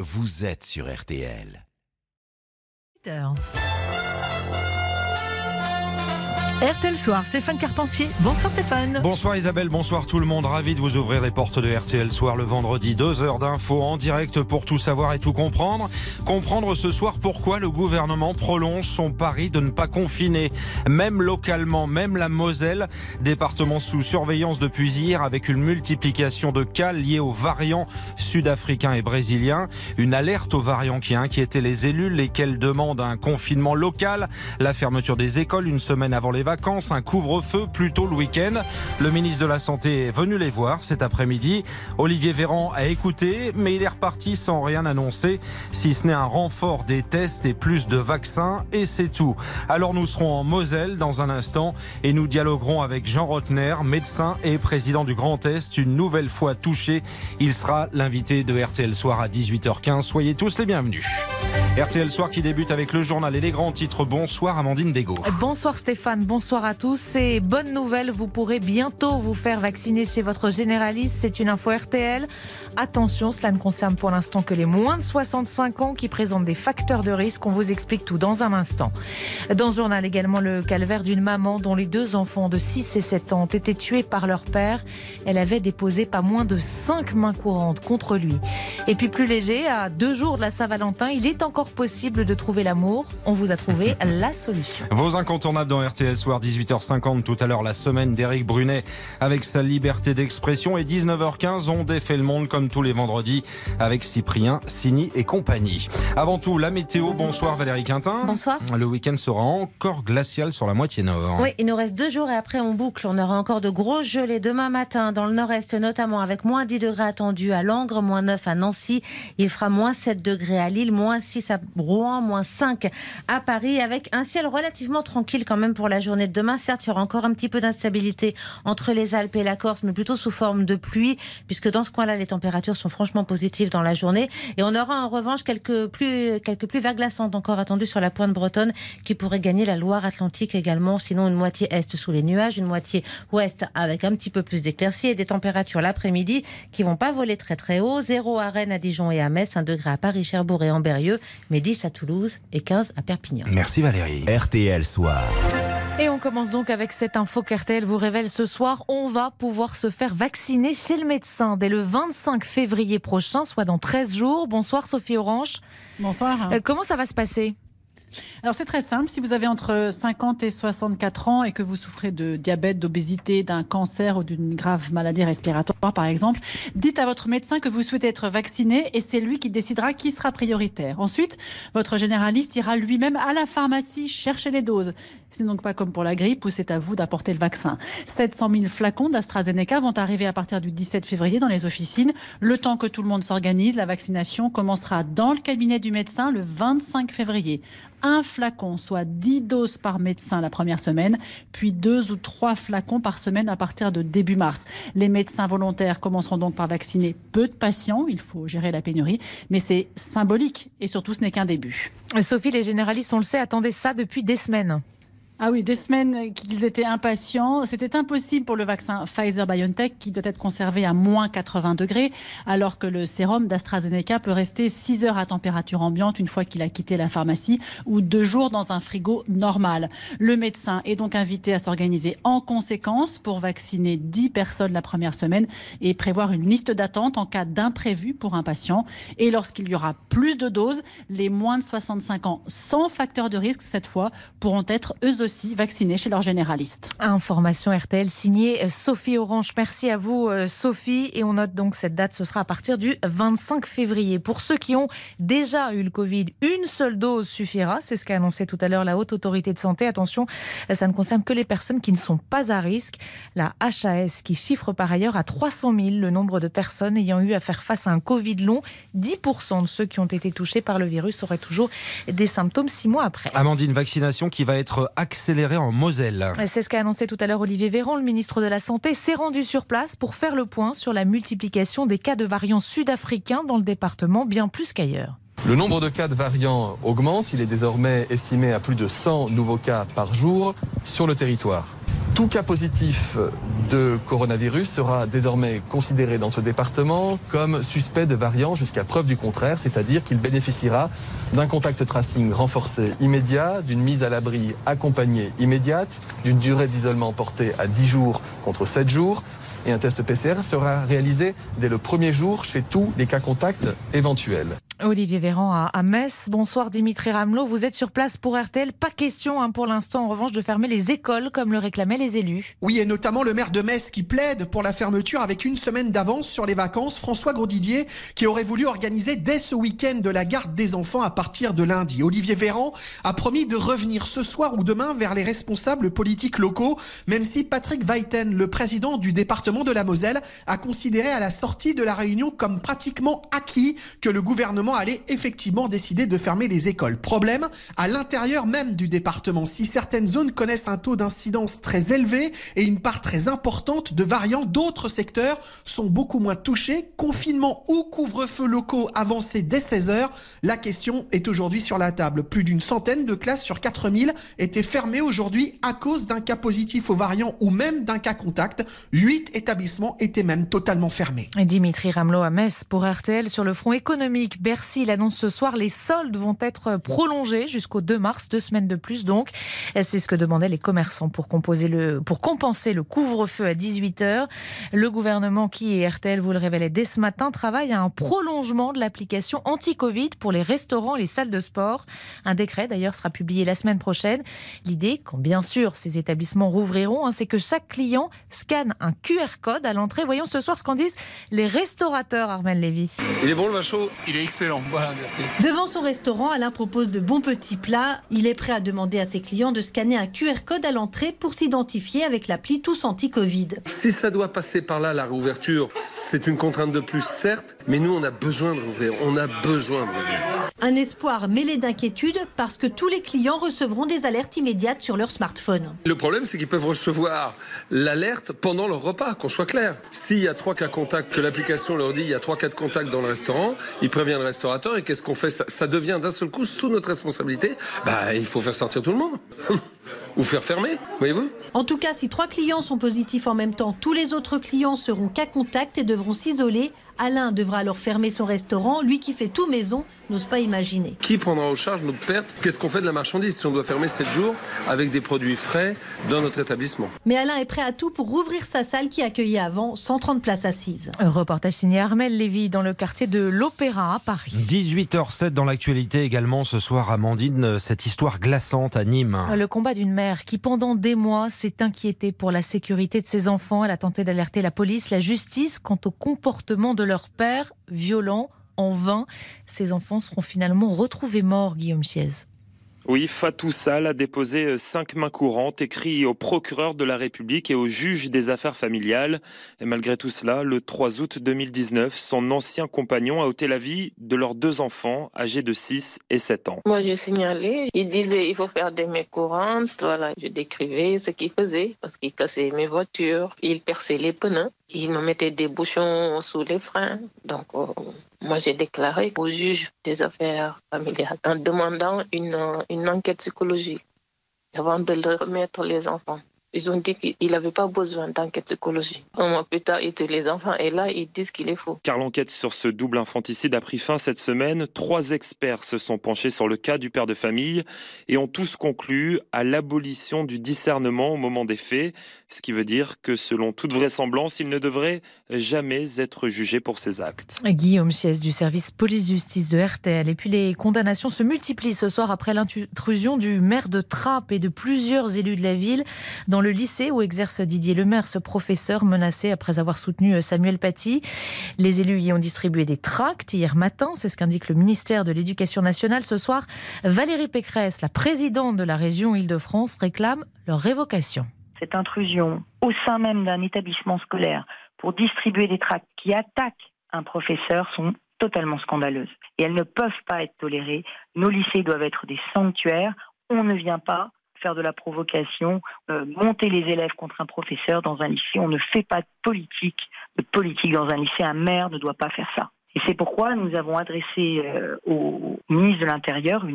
vous êtes sur RTL. RTL Soir, Stéphane Carpentier. Bonsoir Stéphane. Bonsoir Isabelle, bonsoir tout le monde. Ravi de vous ouvrir les portes de RTL Soir le vendredi. 2 heures d'infos en direct pour tout savoir et tout comprendre. Comprendre ce soir pourquoi le gouvernement prolonge son pari de ne pas confiner. Même localement, même la Moselle, département sous surveillance depuis hier avec une multiplication de cas liés aux variants sud-africains et brésiliens. Une alerte aux variants qui inquiétait les élus, lesquels demandent un confinement local, la fermeture des écoles une semaine avant les vacances, un couvre-feu plutôt le week-end. Le ministre de la Santé est venu les voir cet après-midi. Olivier Véran a écouté, mais il est reparti sans rien annoncer, si ce n'est un renfort des tests et plus de vaccins, et c'est tout. Alors nous serons en Moselle dans un instant et nous dialoguerons avec Jean Rotner, médecin et président du Grand Est, une nouvelle fois touché. Il sera l'invité de RTL Soir à 18h15. Soyez tous les bienvenus. RTL Soir qui débute avec le journal et les grands titres. Bonsoir Amandine Bégaud. Bonsoir Stéphane, bonsoir à tous. Et bonne nouvelle, vous pourrez bientôt vous faire vacciner chez votre généraliste. C'est une info RTL. Attention, cela ne concerne pour l'instant que les moins de 65 ans qui présentent des facteurs de risque. On vous explique tout dans un instant. Dans ce journal également, le calvaire d'une maman dont les 2 enfants de 6 et 7 ans ont été tués par leur père. Elle avait déposé pas moins de 5 mains courantes contre lui. Et puis plus léger, à 2 jours de la Saint-Valentin, il est encore possible de trouver l'amour. On vous a trouvé la solution. Vos incontournables dans RTL Soir, 18h50 tout à l'heure, la semaine d'Éric Brunet avec sa liberté d'expression, et 19h15 on défait le monde comme tous les vendredis avec Cyprien, Signy et compagnie. Avant tout, la météo. Bonsoir Valérie Quintin. Bonsoir. Le week-end sera encore glacial sur la moitié nord. Oui, il nous reste 2 jours et après on boucle. On aura encore de grosses gelées demain matin dans le nord-est notamment, avec moins 10 degrés attendus à Langres, moins 9 à Nancy. Il fera moins 7 degrés à Lille, moins 6 à Rouen, moins 5 à Paris, avec un ciel relativement tranquille quand même pour la journée de demain. Certes, il y aura encore un petit peu d'instabilité entre les Alpes et la Corse, mais plutôt sous forme de pluie, puisque dans ce coin-là, les températures sont franchement positives dans la journée. Et on aura en revanche quelques pluies verglaçantes encore attendues sur la pointe bretonne, qui pourraient gagner la Loire-Atlantique également. Sinon, une moitié est sous les nuages, une moitié ouest avec un petit peu plus d'éclaircies et des températures l'après-midi qui vont pas voler très très haut. 0 à Rennes, à Dijon et à Metz, 1 degré à Paris, Cherbourg et Ambérieu, mais 10 à Toulouse et 15 à Perpignan. Merci Valérie. RTL Soir. Et on commence donc avec cette info qu'RTL vous révèle ce soir. On va pouvoir se faire vacciner chez le médecin dès le 25 février prochain, soit dans 13 jours. Bonsoir Sophie Orange. Bonsoir. Comment ça va se passer ? Alors c'est très simple, si vous avez entre 50 et 64 ans et que vous souffrez de diabète, d'obésité, d'un cancer ou d'une grave maladie respiratoire par exemple, dites à votre médecin que vous souhaitez être vacciné et c'est lui qui décidera qui sera prioritaire. Ensuite, votre généraliste ira lui-même à la pharmacie chercher les doses. C'est donc pas comme pour la grippe où c'est à vous d'apporter le vaccin. 700 000 flacons d'AstraZeneca vont arriver à partir du 17 février dans les officines. Le temps que tout le monde s'organise, la vaccination commencera dans le cabinet du médecin le 25 février. Un flacon, soit 10 doses par médecin la première semaine, puis 2 ou 3 flacons par semaine à partir de début mars. Les médecins volontaires commenceront donc par vacciner peu de patients, il faut gérer la pénurie, mais c'est symbolique et surtout ce n'est qu'un début. Sophie, les généralistes, on le sait, attendaient ça depuis des semaines. Ah oui, des semaines qu'ils étaient impatients. C'était impossible pour le vaccin Pfizer-BioNTech qui doit être conservé à moins 80 degrés, alors que le sérum d'AstraZeneca peut rester 6 heures à température ambiante une fois qu'il a quitté la pharmacie ou 2 jours dans un frigo normal. Le médecin est donc invité à s'organiser en conséquence pour vacciner 10 personnes la première semaine et prévoir une liste d'attente en cas d'imprévu pour un patient. Et lorsqu'il y aura plus de doses, les moins de 65 ans sans facteur de risque cette fois pourront être eux aussi vaccinés chez leur généraliste. Information RTL signée Sophie Orange. Merci à vous Sophie. Et on note donc cette date, ce sera à partir du 25 février. Pour ceux qui ont déjà eu le Covid, une seule dose suffira. C'est ce qu'a annoncé tout à l'heure la Haute Autorité de Santé. Attention, ça ne concerne que les personnes qui ne sont pas à risque. La HAS qui chiffre par ailleurs à 300 000 le nombre de personnes ayant eu à faire face à un Covid long. 10% de ceux qui ont été touchés par le virus auraient toujours des symptômes 6 mois après. Amandine, vaccination qui va être accélérée en Moselle. C'est ce qu'a annoncé tout à l'heure Olivier Véran. Le ministre de la Santé s'est rendu sur place pour faire le point sur la multiplication des cas de variants sud-africains dans le département, bien plus qu'ailleurs. Le nombre de cas de variants augmente. Il est désormais estimé à plus de 100 nouveaux cas par jour sur le territoire. Tout cas positif de coronavirus sera désormais considéré dans ce département comme suspect de variant jusqu'à preuve du contraire, c'est-à-dire qu'il bénéficiera d'un contact tracing renforcé immédiat, d'une mise à l'abri accompagnée immédiate, d'une durée d'isolement portée à 10 jours contre 7 jours. Et un test PCR sera réalisé dès le premier jour chez tous les cas contacts éventuels. Olivier Véran à Metz. Bonsoir Dimitri Ramelot, vous êtes sur place pour RTL. Pas question pour l'instant en revanche de fermer les écoles comme le réclamaient les élus. Oui, et notamment le maire de Metz qui plaide pour la fermeture avec une semaine d'avance sur les vacances. François Grosdidier qui aurait voulu organiser dès ce week-end de la garde des enfants à partir de lundi. Olivier Véran a promis de revenir ce soir ou demain vers les responsables politiques locaux, même si Patrick Weiten, le président du département de la Moselle, a considéré à la sortie de la réunion comme pratiquement acquis que le gouvernement allait effectivement décider de fermer les écoles. Problème, à l'intérieur même du département, si certaines zones connaissent un taux d'incidence très élevé et une part très importante de variants, d'autres secteurs sont beaucoup moins touchés. Confinement ou couvre-feu locaux avancés dès 16h, la question est aujourd'hui sur la table. Plus d'une centaine de classes sur 4000 étaient fermées aujourd'hui à cause d'un cas positif aux variants ou même d'un cas contact. 8 établissements étaient même totalement fermés. Dimitri Ramelot à Metz pour RTL. Sur le front économique, Bercy l'annonce ce soir, les soldes vont être prolongés jusqu'au 2 mars, 2 semaines de plus donc. C'est ce que demandaient les commerçants pour compenser le couvre-feu à 18h. Le gouvernement qui, et RTL vous le révélait dès ce matin, travaille à un prolongement de l'application anti-Covid pour les restaurants et les salles de sport. Un décret d'ailleurs sera publié la semaine prochaine. L'idée, quand bien sûr ces établissements rouvriront, c'est que chaque client scanne un QR code à l'entrée. Voyons ce soir ce qu'en disent les restaurateurs, Armel Lévy. Il est bon le vin chaud? Il est excellent, voilà, merci. Devant son restaurant, Alain propose de bons petits plats. Il est prêt à demander à ses clients de scanner un QR code à l'entrée pour s'identifier avec l'appli Tous Anti-Covid. Si ça doit passer par là, la réouverture, c'est une contrainte de plus, certes, mais nous, on a besoin de rouvrir. On a besoin de rouvrir. Un espoir mêlé d'inquiétude parce que tous les clients recevront des alertes immédiates sur leur smartphone. Le problème, c'est qu'ils peuvent recevoir l'alerte pendant leur repas, qu'on soit clair. S'il y a 3 cas contacts, que l'application leur dit il y a 3 cas de contact dans le restaurant, ils préviennent le restaurateur et qu'est-ce qu'on fait? Ça devient d'un seul coup sous notre responsabilité. Il faut faire sortir tout le monde. Ou faire fermer, voyez-vous? En tout cas, si 3 clients sont positifs en même temps, tous les autres clients seront cas contact et devront s'isoler. Alain devra alors fermer son restaurant. Lui qui fait tout maison n'ose pas imaginer. Qui prendra en charge notre perte? Qu'est-ce qu'on fait de la marchandise si on doit fermer 7 jours avec des produits frais dans notre établissement? Mais Alain est prêt à tout pour rouvrir sa salle qui accueillait avant 130 places assises. Un reportage signé Armel Lévy dans le quartier de l'Opéra à Paris. 18h07 dans l'actualité également ce soir, Amandine, cette histoire glaçante à Nîmes. Le combat d'une mère qui pendant des mois s'est inquiétée pour la sécurité de ses enfants. Elle a tenté d'alerter la police, la justice quant au comportement de leur père, violent, en vain. Ces enfants seront finalement retrouvés morts, Guillaume Chiez. Oui, Fatou Sall a déposé 5 mains courantes, écrit au procureur de la République et au juge des affaires familiales. Et malgré tout cela, le 3 août 2019, son ancien compagnon a ôté la vie de leurs 2 enfants, âgés de 6 et 7 ans. Moi, j'ai signalé. Il disait il faut faire des mains courantes. Voilà, je décrivais ce qu'il faisait parce qu'il cassait mes voitures, il perçait les pneus, il me mettait des bouchons sous les freins. Donc, moi, j'ai déclaré au juge des affaires familiales en demandant une enquête psychologique avant de leur remettre les enfants. Ils ont dit qu'il n'avait pas besoin d'enquête psychologique. Un mois plus tard, les enfants, et là, ils disent qu'il est faux. Car l'enquête sur ce double infanticide a pris fin cette semaine. 3 experts se sont penchés sur le cas du père de famille et ont tous conclu à l'abolition du discernement au moment des faits. Ce qui veut dire que, selon toute vraisemblance, il ne devrait jamais être jugé pour ses actes. Guillaume Chiez du service police-justice de RTL. Et puis les condamnations se multiplient ce soir après l'intrusion du maire de Trappes et de plusieurs élus de la ville dans le lycée où exerce Didier Lemaire, ce professeur menacé après avoir soutenu Samuel Paty. Les élus y ont distribué des tracts hier matin, c'est ce qu'indique le ministère de l'Éducation nationale. Ce soir, Valérie Pécresse, la présidente de la région Île-de-France, réclame leur révocation. Cette intrusion au sein même d'un établissement scolaire pour distribuer des tracts qui attaquent un professeur sont totalement scandaleuses. Et elles ne peuvent pas être tolérées. Nos lycées doivent être des sanctuaires. On ne vient pas faire de la provocation, monter les élèves contre un professeur dans un lycée. On ne fait pas de politique dans un lycée. Un maire ne doit pas faire ça. Et c'est pourquoi nous avons adressé au ministre de l'Intérieur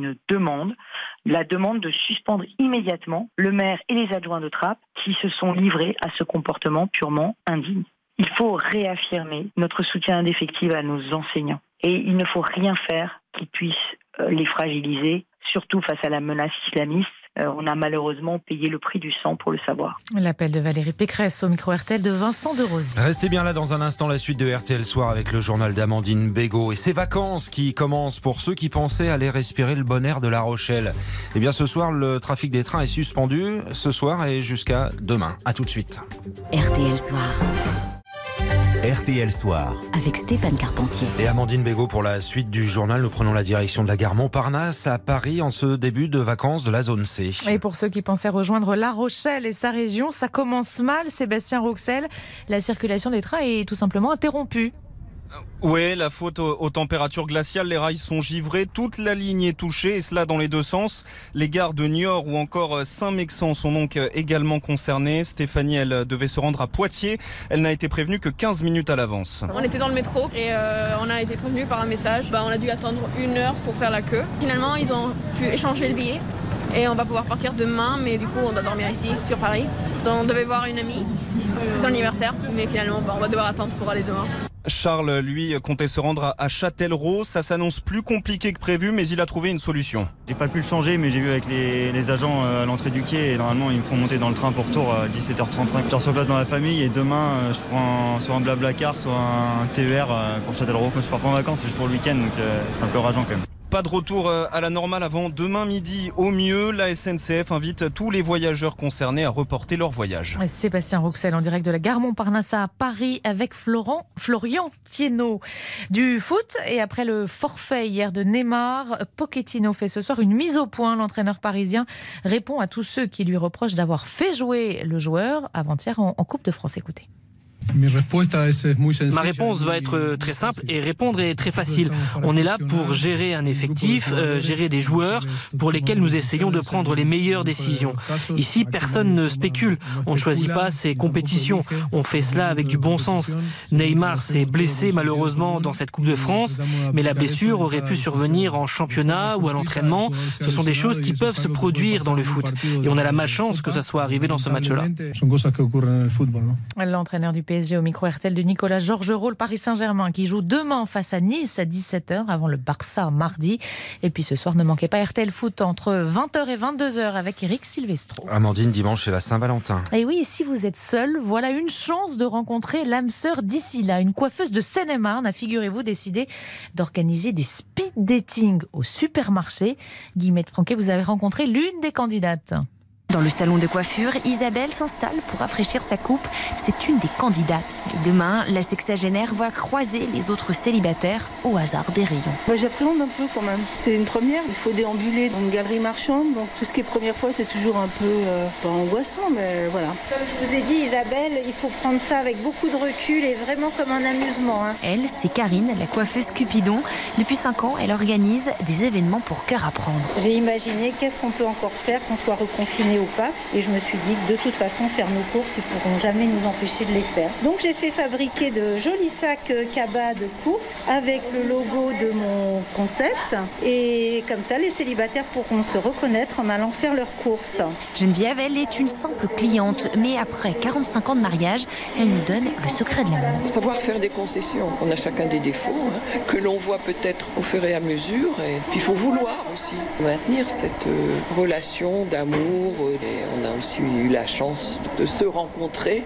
la demande de suspendre immédiatement le maire et les adjoints de Trappes qui se sont livrés à ce comportement purement indigne. Il faut réaffirmer notre soutien indéfectible à nos enseignants. Et il ne faut rien faire qui puisse les fragiliser, surtout face à la menace islamiste. On a malheureusement payé le prix du sang pour le savoir. L'appel de Valérie Pécresse au micro RTL de Vincent de Rosy. Restez bien là dans un instant, la suite de RTL Soir avec le journal d'Amandine Bégaud et ses vacances qui commencent pour ceux qui pensaient aller respirer le bon air de La Rochelle. Eh bien ce soir, le trafic des trains est suspendu ce soir et jusqu'à demain. À tout de suite. RTL Soir. RTL Soir. Avec Stéphane Carpentier. Et Amandine Bégaud pour la suite du journal. Nous prenons la direction de la gare Montparnasse à Paris en ce début de vacances de la zone C. Et pour ceux qui pensaient rejoindre La Rochelle et sa région, ça commence mal. Sébastien Rouxel, la circulation des trains est tout simplement interrompue. Oui, la faute aux températures glaciales, les rails sont givrés, toute la ligne est touchée et cela dans les deux sens. Les gares de Niort ou encore Saint-Mexan sont donc également concernées. Stéphanie, elle devait se rendre à Poitiers. Elle n'a été prévenue que 15 minutes à l'avance. On était dans le métro et on a été prévenu par un message. On a dû attendre 1 heure pour faire la queue. Finalement, ils ont pu échanger le billet et on va pouvoir partir demain, mais du coup, on doit dormir ici, sur Paris. Donc, on devait voir une amie, parce que c'est son anniversaire, mais finalement, on va devoir attendre pour aller demain. Charles, lui, comptait se rendre à Châtellerault. Ça s'annonce plus compliqué que prévu, mais il a trouvé une solution. J'ai pas pu le changer, mais j'ai vu avec les agents à l'entrée du quai. Et normalement, ils me font monter dans le train pour retour à 17h35. Je sur place dans la famille et demain, je prends soit un Blablacar, soit un TER pour Châtellerault. Moi, je pars pas en vacances, c'est juste pour le week-end, donc c'est un peu rageant quand même. Pas de retour à la normale avant demain midi au mieux. La SNCF invite tous les voyageurs concernés à reporter leur voyage. Sébastien Rouxel en direct de la gare Montparnasse à Paris avec Florian Thienot. Du foot et après le forfait hier de Neymar, Pochettino fait ce soir une mise au point. L'entraîneur parisien répond à tous ceux qui lui reprochent d'avoir fait jouer le joueur avant-hier en Coupe de France. Écoutez. Ma réponse va être très simple et répondre est très facile. On est là pour gérer un effectif, gérer des joueurs pour lesquels nous essayons de prendre les meilleures décisions. Ici, personne ne spécule. On ne choisit pas ses compétitions. On fait cela avec du bon sens. Neymar s'est blessé malheureusement dans cette Coupe de France, mais la blessure aurait pu survenir en championnat ou à l'entraînement. Ce sont des choses qui peuvent se produire dans le foot. Et on a la malchance que ça soit arrivé dans ce match-là. L'entraîneur du PSG au micro RTL de Nicolas Georgerot, le Paris Saint-Germain qui joue demain face à Nice à 17h avant le Barça mardi. Et puis ce soir, ne manquez pas RTL Foot entre 20h et 22h avec Eric Silvestro. Amandine, dimanche, c'est la Saint-Valentin. Et oui, si vous êtes seul, voilà une chance de rencontrer l'âme sœur d'ici là. Une coiffeuse de Seine-et-Marne a, figurez-vous, décidé d'organiser des speed dating au supermarché. Guillemette Franquet, vous avez rencontré l'une des candidates. Dans le salon de coiffure, Isabelle s'installe pour rafraîchir sa coupe. C'est une des candidates. Et demain, la sexagénaire va croiser les autres célibataires au hasard des rayons. J'appréhende un peu quand même. C'est une première. Il faut déambuler dans une galerie marchande. Donc tout ce qui est première fois, c'est toujours un peu pas angoissant, mais voilà. Comme je vous ai dit, Isabelle, il faut prendre ça avec beaucoup de recul et vraiment comme un amusement. Elle, c'est Karine, la coiffeuse Cupidon. Depuis 5 ans, elle organise des événements pour cœur à prendre. J'ai imaginé qu'est-ce qu'on peut encore faire qu'on soit reconfiné ou pas. Et je me suis dit que de toute façon, faire nos courses, ils ne pourront jamais nous empêcher de les faire. Donc j'ai fait fabriquer de jolis sacs cabas de courses avec le logo de mon concept. Et comme ça, les célibataires pourront se reconnaître en allant faire leurs courses. Geneviève, elle est une simple cliente. Mais après 45 ans de mariage, elle nous donne le secret de l'amour. Savoir faire des concessions. On a chacun des défauts que l'on voit peut-être au fur et à mesure. Et puis il faut vouloir aussi maintenir cette relation d'amour. Et on a aussi eu la chance de se rencontrer.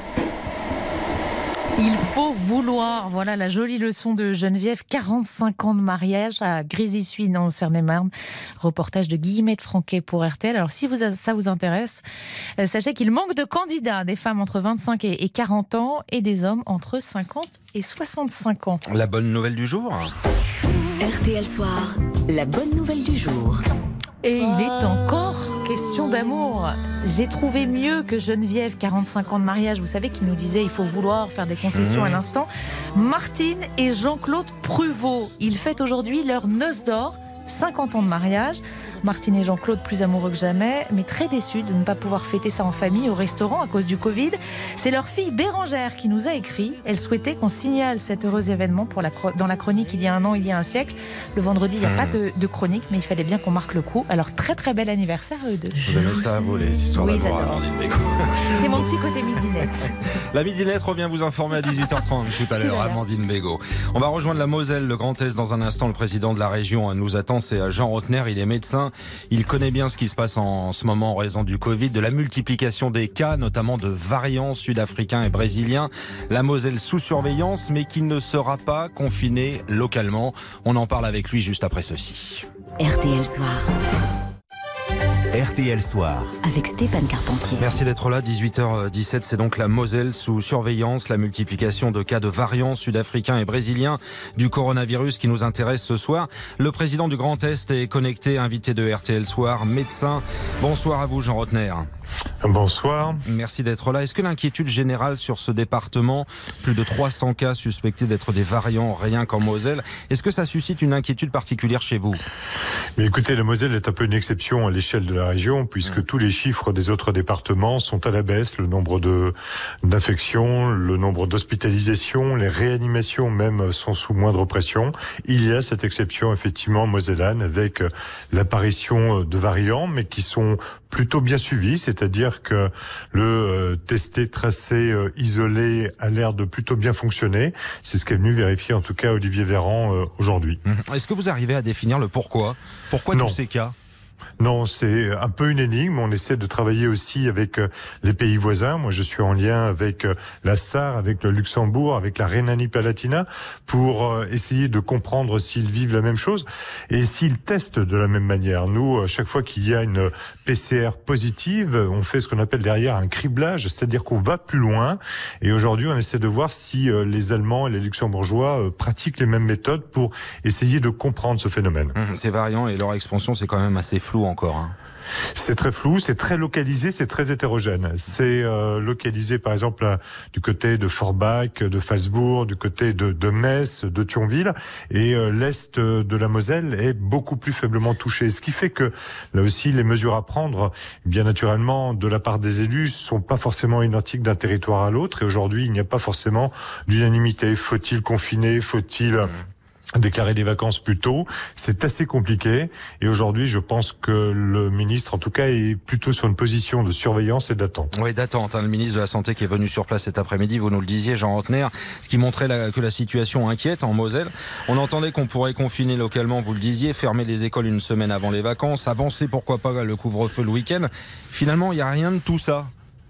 Il faut vouloir. Voilà la jolie leçon de Geneviève. 45 ans de mariage à Grésy-Suisse, en Seine-et-Marne. Reportage de Guillemette Franquet pour RTL. Alors si ça vous intéresse, sachez qu'il manque de candidats. Des femmes entre 25 et 40 ans et des hommes entre 50 et 65 ans. La bonne nouvelle du jour. RTL Soir, la bonne nouvelle du jour. Et il est encore question d'amour. J'ai trouvé mieux que Geneviève, 45 ans de mariage. Vous savez, qui nous disait il faut vouloir faire des concessions à l'instant. Martine et Jean-Claude Pruvot. Ils fêtent aujourd'hui leur noce d'or. 50 ans de mariage. Martine et Jean-Claude, plus amoureux que jamais, mais très déçus de ne pas pouvoir fêter ça en famille au restaurant à cause du Covid. C'est leur fille Bérangère qui nous a écrit. Elle souhaitait qu'on signale cet heureux événement dans la chronique il y a un an, il y a un siècle. Le vendredi, il n'y a pas de chronique, mais il fallait bien qu'on marque le coup. Alors, très très bel anniversaire à eux deux. Vous aimez ça à vous, les histoires d'amour, j'adore. Amandine Bégaud. C'est mon petit côté midinette. La midinette revient vous informer à 18h30 tout à l'heure, Amandine Bégaud. On va rejoindre la Moselle, le Grand Est dans un instant. Le président de la région nous attend, c'est Jean Rotner. Il est médecin. Il connaît bien ce qui se passe en ce moment en raison du Covid, de la multiplication des cas, notamment de variants sud-africains et brésiliens. La Moselle sous surveillance, mais qui ne sera pas confinée localement. On en parle avec lui juste après ceci. RTL Soir. RTL Soir. Avec Stéphane Carpentier. Merci d'être là. 18h17, c'est donc la Moselle sous surveillance. La multiplication de cas de variants sud-africains et brésiliens du coronavirus qui nous intéresse ce soir. Le président du Grand Est est connecté, invité de RTL Soir, médecin. Bonsoir à vous, Jean Rotner. Bonsoir. Merci d'être là. Est-ce que l'inquiétude générale sur ce département, plus de 300 cas suspectés d'être des variants rien qu'en Moselle, est-ce que ça suscite une inquiétude particulière chez vous ? Mais écoutez, la Moselle est un peu une exception à l'échelle de la région puisque tous les chiffres des autres départements sont à la baisse. Le nombre d'infections, le nombre d'hospitalisations, les réanimations même sont sous moindre pression. Il y a cette exception effectivement mosellane avec l'apparition de variants mais qui sont plutôt bien suivis, c'est-à-dire que le testé, tracé, isolé a l'air de plutôt bien fonctionner. C'est ce qu'est venu vérifier en tout cas Olivier Véran aujourd'hui. Est-ce que vous arrivez à définir le pourquoi ? Pourquoi tous ces cas ? Non, c'est un peu une énigme. On essaie de travailler aussi avec les pays voisins. Moi, je suis en lien avec la Sarre, avec le Luxembourg, avec la Rhénanie-Palatinat pour essayer de comprendre s'ils vivent la même chose et s'ils testent de la même manière. Nous, chaque fois qu'il y a une PCR positive, on fait ce qu'on appelle derrière un criblage, c'est-à-dire qu'on va plus loin. Et aujourd'hui, on essaie de voir si les Allemands et les Luxembourgeois pratiquent les mêmes méthodes pour essayer de comprendre ce phénomène. Ces variants et leur expansion, c'est quand même assez flou encore. C'est très flou, c'est très localisé, c'est très hétérogène. C'est localisé par exemple du côté de Forbach, de Phalsbourg, du côté de Metz, de Thionville, et l'est de la Moselle est beaucoup plus faiblement touché. Ce qui fait que là aussi les mesures à prendre, bien naturellement de la part des élus, sont pas forcément identiques d'un territoire à l'autre. Et aujourd'hui, il n'y a pas forcément d'unanimité. Faut-il confiner ? Faut-il déclarer des vacances plus tôt, c'est assez compliqué. Et aujourd'hui, je pense que le ministre, en tout cas, est plutôt sur une position de surveillance et d'attente. Oui, d'attente. Le ministre de la Santé qui est venu sur place cet après-midi, vous nous le disiez, Jean Rotner, ce qui montrait que la situation inquiète en Moselle. On entendait qu'on pourrait confiner localement, vous le disiez, fermer les écoles une semaine avant les vacances, avancer pourquoi pas le couvre-feu le week-end. Finalement, il n'y a rien de tout ça.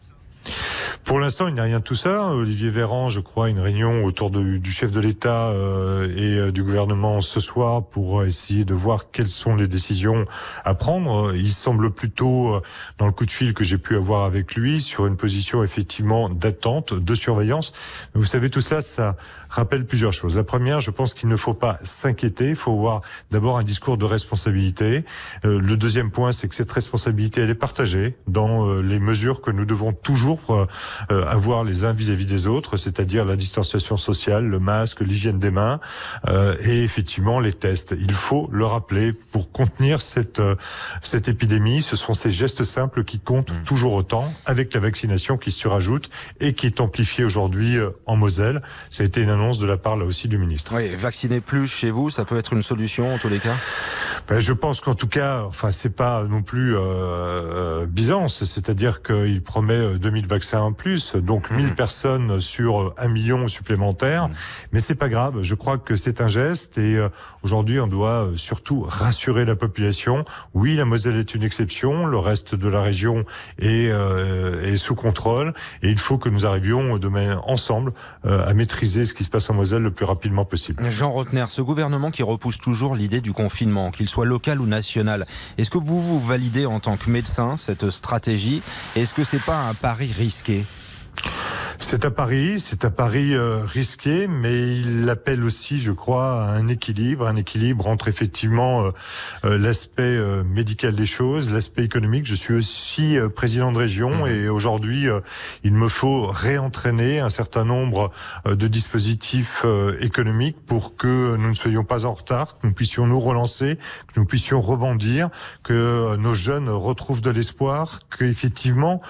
Pour l'instant, il n'y a rien de tout ça. Olivier Véran, je crois, une réunion autour du chef de l'État et du gouvernement ce soir pour essayer de voir quelles sont les décisions à prendre. Il semble plutôt, dans le coup de fil que j'ai pu avoir avec lui, sur une position effectivement d'attente, de surveillance. Mais vous savez, tout cela, ça rappelle plusieurs choses. La première, je pense qu'il ne faut pas s'inquiéter. Il faut avoir d'abord un discours de responsabilité. Le deuxième point, c'est que cette responsabilité, elle est partagée dans les mesures que nous devons toujours avoir les uns vis-à-vis des autres, c'est-à-dire la distanciation sociale, le masque, l'hygiène des mains et effectivement les tests. Il faut le rappeler, pour contenir cette épidémie, ce sont ces gestes simples qui comptent toujours autant, avec la vaccination qui se rajoute et qui est amplifiée aujourd'hui en Moselle. Ça a été une annonce de la part là aussi du ministre. Oui, vacciner plus chez vous, ça peut être une solution en tous les cas ? Je pense qu'en tout cas, c'est pas non plus Byzance, c'est-à-dire qu'il promet 2000 vaccins en plus, donc 1000 personnes sur 1 million supplémentaires, mais c'est pas grave. Je crois que c'est un geste et aujourd'hui on doit surtout rassurer la population. Oui, la Moselle est une exception, le reste de la région est sous contrôle et il faut que nous arrivions ensemble à maîtriser ce qui se passe en Moselle le plus rapidement possible. Jean Rotner, ce gouvernement qui repousse toujours l'idée du confinement, qu'il soit local ou national, est-ce que vous validez en tant que médecin cette stratégie ? Est-ce que c'est pas un pari risqué ? C'est un pari risqué, mais il appelle aussi, je crois, à un équilibre entre effectivement l'aspect médical des choses, l'aspect économique. Je suis aussi président de région et aujourd'hui, il me faut réentraîner un certain nombre de dispositifs économiques pour que nous ne soyons pas en retard, que nous puissions nous relancer, que nous puissions rebondir, que nos jeunes retrouvent de l'espoir, qu'effectivement,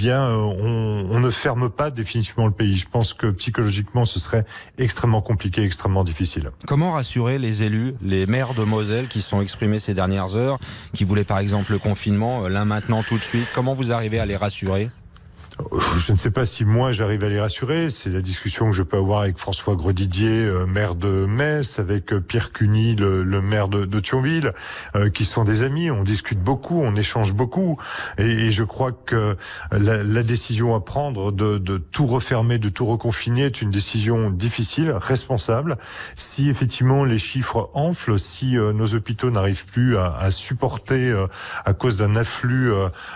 on ne ferme pas définitivement le pays. Je pense que psychologiquement, ce serait extrêmement compliqué, extrêmement difficile. Comment rassurer les élus, les maires de Moselle qui se sont exprimés ces dernières heures, qui voulaient par exemple le confinement, là maintenant tout de suite? Comment vous arrivez à les rassurer? Je ne sais pas si moi j'arrive à les rassurer. C'est la discussion que je peux avoir avec François Grosdidier, maire de Metz, avec Pierre Cuny, le maire de Thionville, qui sont des amis. On discute beaucoup, on échange beaucoup. Et je crois que la décision à prendre de tout refermer, de tout reconfiner est une décision difficile, responsable. Si effectivement les chiffres enflent, si nos hôpitaux n'arrivent plus à supporter à cause d'un afflux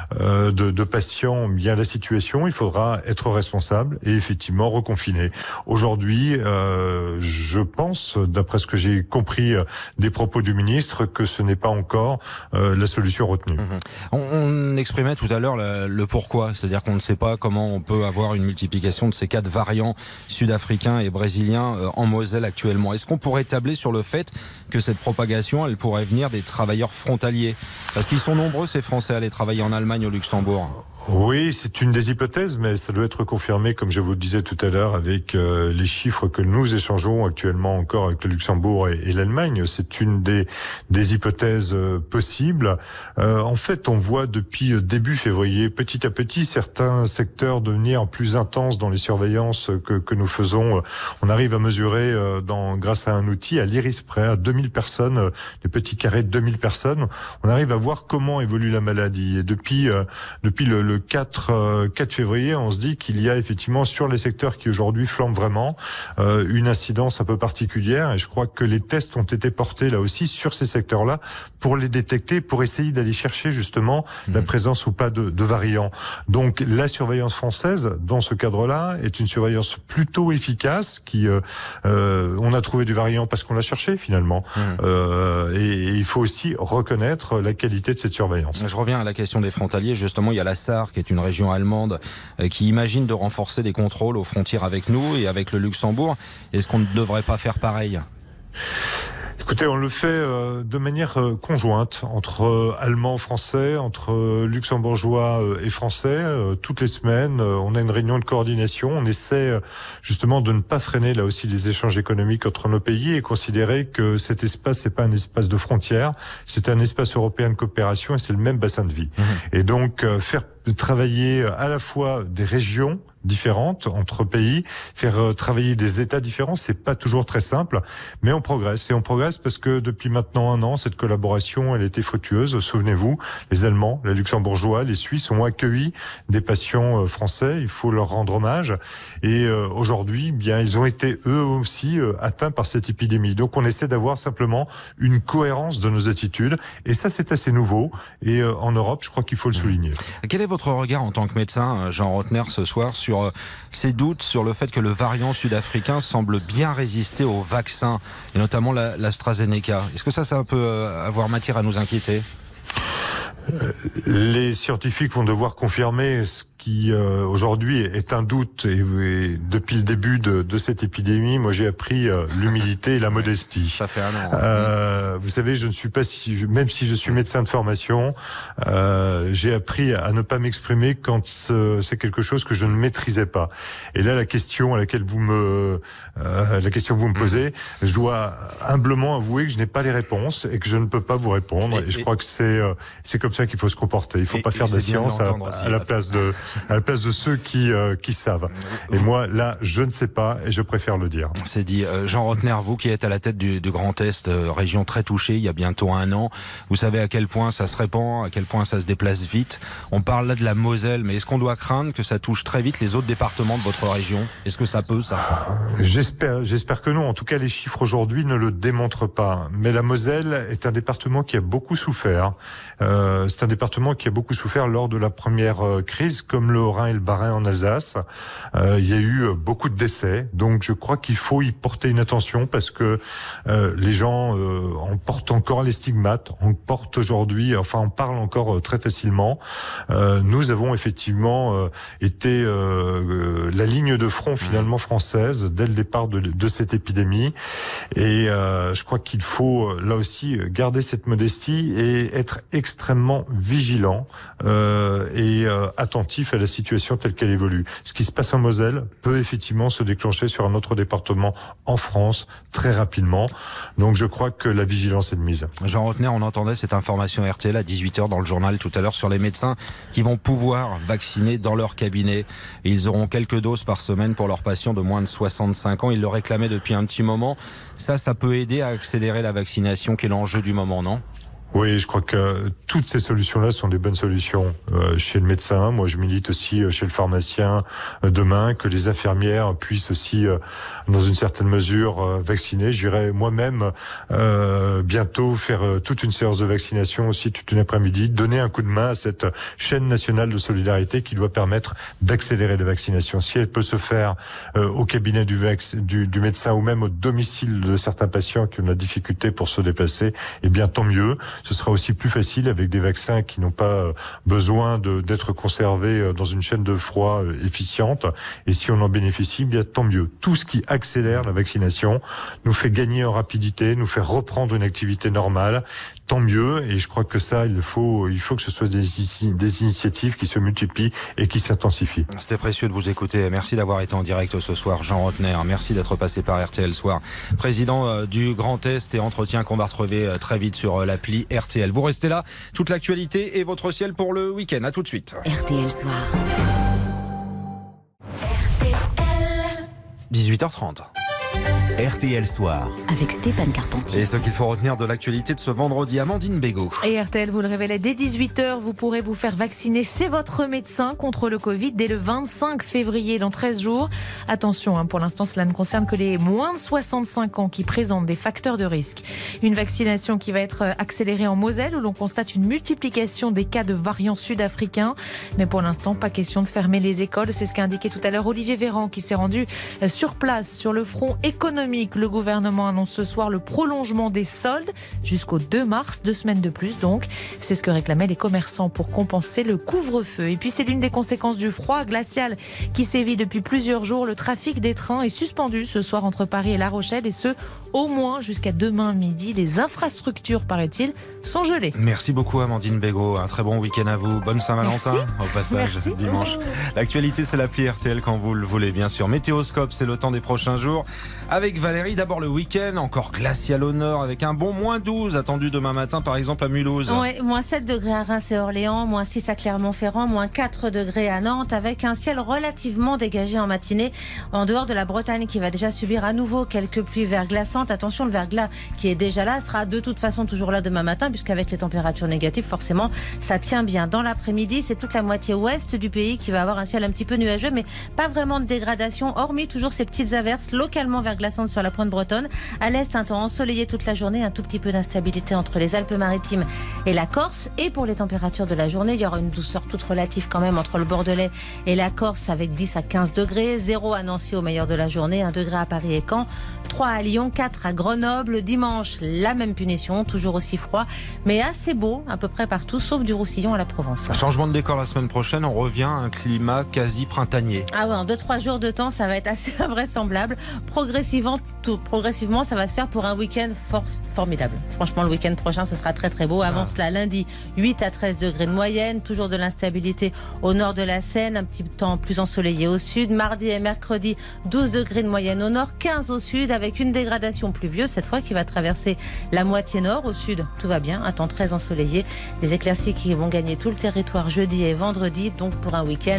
de patients, bien la situation, il faudra être responsable et effectivement reconfiner. Aujourd'hui, je pense, d'après ce que j'ai compris des propos du ministre, que ce n'est pas encore la solution retenue. On exprimait tout à l'heure le pourquoi, c'est-à-dire qu'on ne sait pas comment on peut avoir une multiplication de ces cas de variants sud-africains et brésiliens en Moselle actuellement. Est-ce qu'on pourrait tabler sur le fait que cette propagation, elle pourrait venir des travailleurs frontaliers? Parce qu'ils sont nombreux, ces Français, à aller travailler en Allemagne, au Luxembourg. Oui, c'est une des hypothèses, mais ça doit être confirmé, comme je vous le disais tout à l'heure, avec les chiffres que nous échangeons actuellement encore avec le Luxembourg et l'Allemagne. C'est une des hypothèses possibles. En fait, on voit depuis début février, petit à petit, certains secteurs devenir plus intenses dans les surveillances que nous faisons. On arrive à mesurer, grâce à un outil, à l'iris près, à 2000 personnes, des petits carrés de 2000 personnes, on arrive à voir comment évolue la maladie. Et depuis le 4 février, on se dit qu'il y a effectivement sur les secteurs qui aujourd'hui flambent vraiment une incidence un peu particulière, et je crois que les tests ont été portés là aussi sur ces secteurs-là pour les détecter, pour essayer d'aller chercher justement la présence ou pas de variants. Donc la surveillance française dans ce cadre-là est une surveillance plutôt efficace qui on a trouvé du variant parce qu'on l'a cherché finalement et il faut aussi reconnaître la qualité de cette surveillance. Je reviens à la question des frontaliers. Justement, il y a la Sarre qui est une région allemande qui imagine de renforcer des contrôles aux frontières avec nous et avec le Luxembourg. Est-ce qu'on ne devrait pas faire pareil ? Écoutez, on le fait de manière conjointe entre Allemands, Français, entre Luxembourgeois et Français. Toutes les semaines, on a une réunion de coordination. On essaie justement de ne pas freiner là aussi les échanges économiques entre nos pays et considérer que cet espace, c'est pas un espace de frontières, c'est un espace européen de coopération et c'est le même bassin de vie. Et donc, faire travailler à la fois des régions différentes entre pays, faire travailler des États différents, c'est pas toujours très simple, mais on progresse. Et on progresse parce que depuis maintenant 1 an, cette collaboration, elle était fructueuse. Souvenez-vous, les Allemands, les Luxembourgeois, les Suisses ont accueilli des patients français. Il faut leur rendre hommage. Et aujourd'hui, bien, ils ont été eux aussi atteints par cette épidémie. Donc, on essaie d'avoir simplement une cohérence de nos attitudes. Et ça, c'est assez nouveau. Et en Europe, je crois qu'il faut le souligner. Quel est votre regard en tant que médecin, Jean Rotner, ce soir, sur ces doutes sur le fait que le variant sud-africain semble bien résister au vaccin, et notamment l'AstraZeneca? Est-ce que ça peut avoir matière à nous inquiéter? Les scientifiques vont devoir confirmer ce qui aujourd'hui est un doute et depuis le début de cette épidémie, moi j'ai appris l'humilité et la modestie. Ça fait 1 an. Vous savez, je ne suis pas même si je suis médecin de formation, j'ai appris à ne pas m'exprimer quand c'est quelque chose que je ne maîtrisais pas. Et là, la question que vous me posez, je dois humblement avouer que je n'ai pas les réponses et que je ne peux pas vous répondre. Et je crois que c'est comme ça qu'il faut se comporter. Il ne faut pas faire de la science à la place de ceux qui savent. Et moi, là, je ne sais pas et je préfère le dire. C'est dit. Jean Rotner, vous qui êtes à la tête du Grand Est, région très touchée touché il y a bientôt 1 an. Vous savez à quel point ça se répand, à quel point ça se déplace vite. On parle là de la Moselle, mais est-ce qu'on doit craindre que ça touche très vite les autres départements de votre région? Est-ce que ça peut, ça? J'espère que non. En tout cas, les chiffres aujourd'hui ne le démontrent pas. Mais la Moselle est un département qui a beaucoup souffert. C'est un département qui a beaucoup souffert lors de la première crise, comme le Haut-Rhin et le Bas-Rhin en Alsace. Il y a eu beaucoup de décès. Donc je crois qu'il faut y porter une attention parce que les gens en portent encore les stigmates. On parle encore très facilement. Nous avons effectivement été la ligne de front finalement française dès le départ de cette épidémie. Et je crois qu'il faut là aussi garder cette modestie et être extrêmement vigilant et attentif à la situation telle qu'elle évolue. Ce qui se passe en Moselle peut effectivement se déclencher sur un autre département en France très rapidement. Donc je crois que la vigilance est de mise. Jean Rotner, on entendait cette information RTL à 18h dans le journal tout à l'heure sur les médecins qui vont pouvoir vacciner dans leur cabinet. Et ils auront quelques doses par semaine pour leurs patients de moins de 65 ans. Ils le réclamaient depuis un petit moment. Ça peut aider à accélérer la vaccination qui est l'enjeu du moment, non ? Oui, je crois que toutes ces solutions-là sont des bonnes solutions chez le médecin. Moi, je milite aussi chez le pharmacien demain, que les infirmières puissent aussi, dans une certaine mesure, vacciner. J'irai moi-même bientôt faire toute une séance de vaccination aussi, toute une après-midi, donner un coup de main à cette chaîne nationale de solidarité qui doit permettre d'accélérer la vaccination. Si elle peut se faire au cabinet du médecin ou même au domicile de certains patients qui ont de la difficulté pour se déplacer, eh bien tant mieux. Ce sera aussi plus facile avec des vaccins qui n'ont pas besoin d'être conservés dans une chaîne de froid efficiente. Et si on en bénéficie, bien tant mieux. Tout ce qui accélère la vaccination nous fait gagner en rapidité, nous fait reprendre une activité normale. Tant mieux. Et je crois que ça, il faut que ce soit des initiatives qui se multiplient et qui s'intensifient. C'était précieux de vous écouter. Merci d'avoir été en direct ce soir, Jean Rotner. Merci d'être passé par RTL Soir. Président du Grand Est et entretien qu'on va retrouver très vite sur l'appli RTL. Vous restez là, toute l'actualité et votre ciel pour le week-end. À tout de suite. RTL Soir. 18h30. RTL Soir. Avec Stéphane Carpentier. Et ce qu'il faut retenir de l'actualité de ce vendredi, Amandine Bégaud. Et RTL vous le révélait dès 18h, vous pourrez vous faire vacciner chez votre médecin contre le Covid dès le 25 février, dans 13 jours. Attention, pour l'instant, cela ne concerne que les moins de 65 ans qui présentent des facteurs de risque. Une vaccination qui va être accélérée en Moselle, où l'on constate une multiplication des cas de variants sud-africains. Mais pour l'instant, pas question de fermer les écoles. C'est ce qu'a indiqué tout à l'heure Olivier Véran, qui s'est rendu sur place sur le front économique. Le gouvernement annonce ce soir le prolongement des soldes jusqu'au 2 mars, 2 semaines de plus donc. C'est ce que réclamaient les commerçants pour compenser le couvre-feu. Et puis c'est l'une des conséquences du froid glacial qui sévit depuis plusieurs jours. Le trafic des trains est suspendu ce soir entre Paris et La Rochelle, et ce au moins jusqu'à demain midi. Les infrastructures, paraît-il, sont gelées. Merci beaucoup Amandine Bégaud. Un très bon week-end à vous. Bonne Saint-Valentin au passage. Merci. Dimanche. L'actualité, c'est l'appli RTL quand vous le voulez, bien sûr. Météoscope, c'est le temps des prochains jours. Avec Valérie, d'abord le week-end, encore glacial au nord, avec un bon moins 12 attendu demain matin, par exemple à Mulhouse. Oui, moins 7 degrés à Reims et Orléans, moins 6 à Clermont-Ferrand, moins 4 degrés à Nantes, avec un ciel relativement dégagé en matinée, en dehors de la Bretagne qui va déjà subir à nouveau quelques pluies verglaçantes. Attention, le verglas qui est déjà là sera de toute façon toujours là demain matin, puisqu'avec les températures négatives, forcément, ça tient bien. Dans l'après-midi, c'est toute la moitié ouest du pays qui va avoir un ciel un petit peu nuageux, mais pas vraiment de dégradation, hormis toujours ces petites averses localement verglaçantes sur la pointe bretonne. À l'est, un temps ensoleillé toute la journée, un tout petit peu d'instabilité entre les Alpes-Maritimes et la Corse. Et pour les températures de la journée, il y aura une douceur toute relative quand même entre le Bordelais et la Corse, avec 10 à 15 degrés, 0 à Nancy au meilleur de la journée, 1 degré à Paris et Caen, 3 à Lyon, 4 à Grenoble. Dimanche, la même punition, toujours aussi froid, mais assez beau à peu près partout, sauf du Roussillon à la Provence. Changement de décor la semaine prochaine, on revient à un climat quasi printanier. Ah ouais, en 2-3 jours de temps, ça va être assez invraisemblable. Progressivement, ça va se faire pour un week-end formidable. Franchement, le week-end prochain, ce sera très très beau. Avant cela, lundi, 8 à 13 degrés de moyenne, toujours de l'instabilité au nord de la Seine, un petit temps plus ensoleillé au sud. Mardi et mercredi, 12 degrés de moyenne au nord, 15 au sud, avec une dégradation pluvieuse cette fois qui va traverser la moitié nord. Au sud, tout va bien, un temps très ensoleillé. Des éclaircies qui vont gagner tout le territoire jeudi et vendredi, donc pour un week-end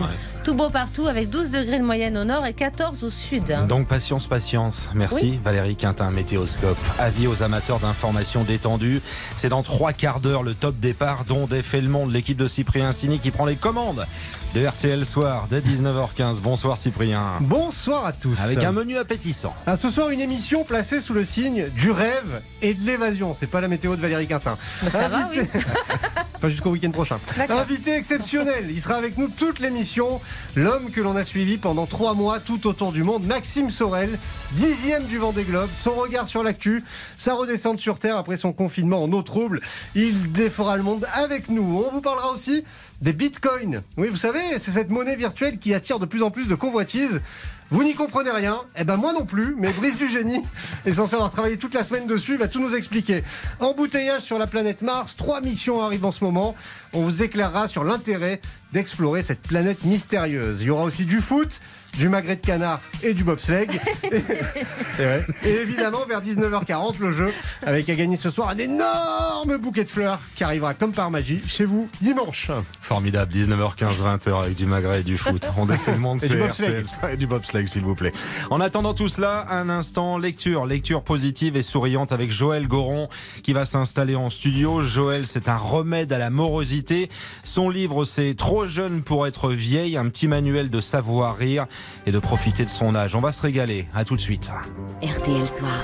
Tout beau partout avec 12 degrés de moyenne au nord et 14 au sud. Donc patience. Merci Oui. Valérie Quintin, Météoscope. Avis aux amateurs d'informations détendues. C'est dans 3 quarts d'heure le top départ dont défait le monde. L'équipe de Cyprien Sini qui prend les commandes de RTL Soir dès 19h15. Bonsoir Cyprien. Bonsoir à tous. Avec un menu appétissant. Ce soir, une émission placée sous le signe du rêve et de l'évasion. C'est pas la météo de Valérie Quintin. Ça va, oui. Enfin, jusqu'au week-end prochain. D'accord. Invité exceptionnel. Il sera avec nous toute l'émission. L'homme que l'on a suivi pendant 3 mois tout autour du monde, Maxime Sorel, 10e du Vendée Globe. Son regard sur l'actu, sa redescente sur Terre après son confinement en eau trouble. Il défera le monde avec nous. On vous parlera aussi des bitcoins. Oui, vous savez, c'est cette monnaie virtuelle qui attire de plus en plus de convoitises. Vous n'y comprenez rien, eh ben moi non plus, mais Brice du Génie est censé avoir travaillé toute la semaine dessus, il va tout nous expliquer. Embouteillage sur la planète Mars, 3 missions arrivent en ce moment. On vous éclairera sur l'intérêt d'explorer cette planète mystérieuse. Il y aura aussi du foot, du magret de canard et du bobsleigh. Et évidemment, vers 19h40, le jeu avec à gagner ce soir un énorme bouquet de fleurs qui arrivera comme par magie chez vous dimanche. Formidable, 19h15, 20h avec du magret et du foot. On défait le monde, Et c'est du bobsleigh. RTL et du bobsleigh, s'il vous plaît. En attendant tout cela, un instant lecture positive et souriante avec Joël Goron qui va s'installer en studio. Joël, c'est un remède à la morosité. Son livre, c'est Trop jeune pour être vieille, un petit manuel de savoir rire et de profiter de son âge. On va se régaler. À tout de suite. RTL Soir.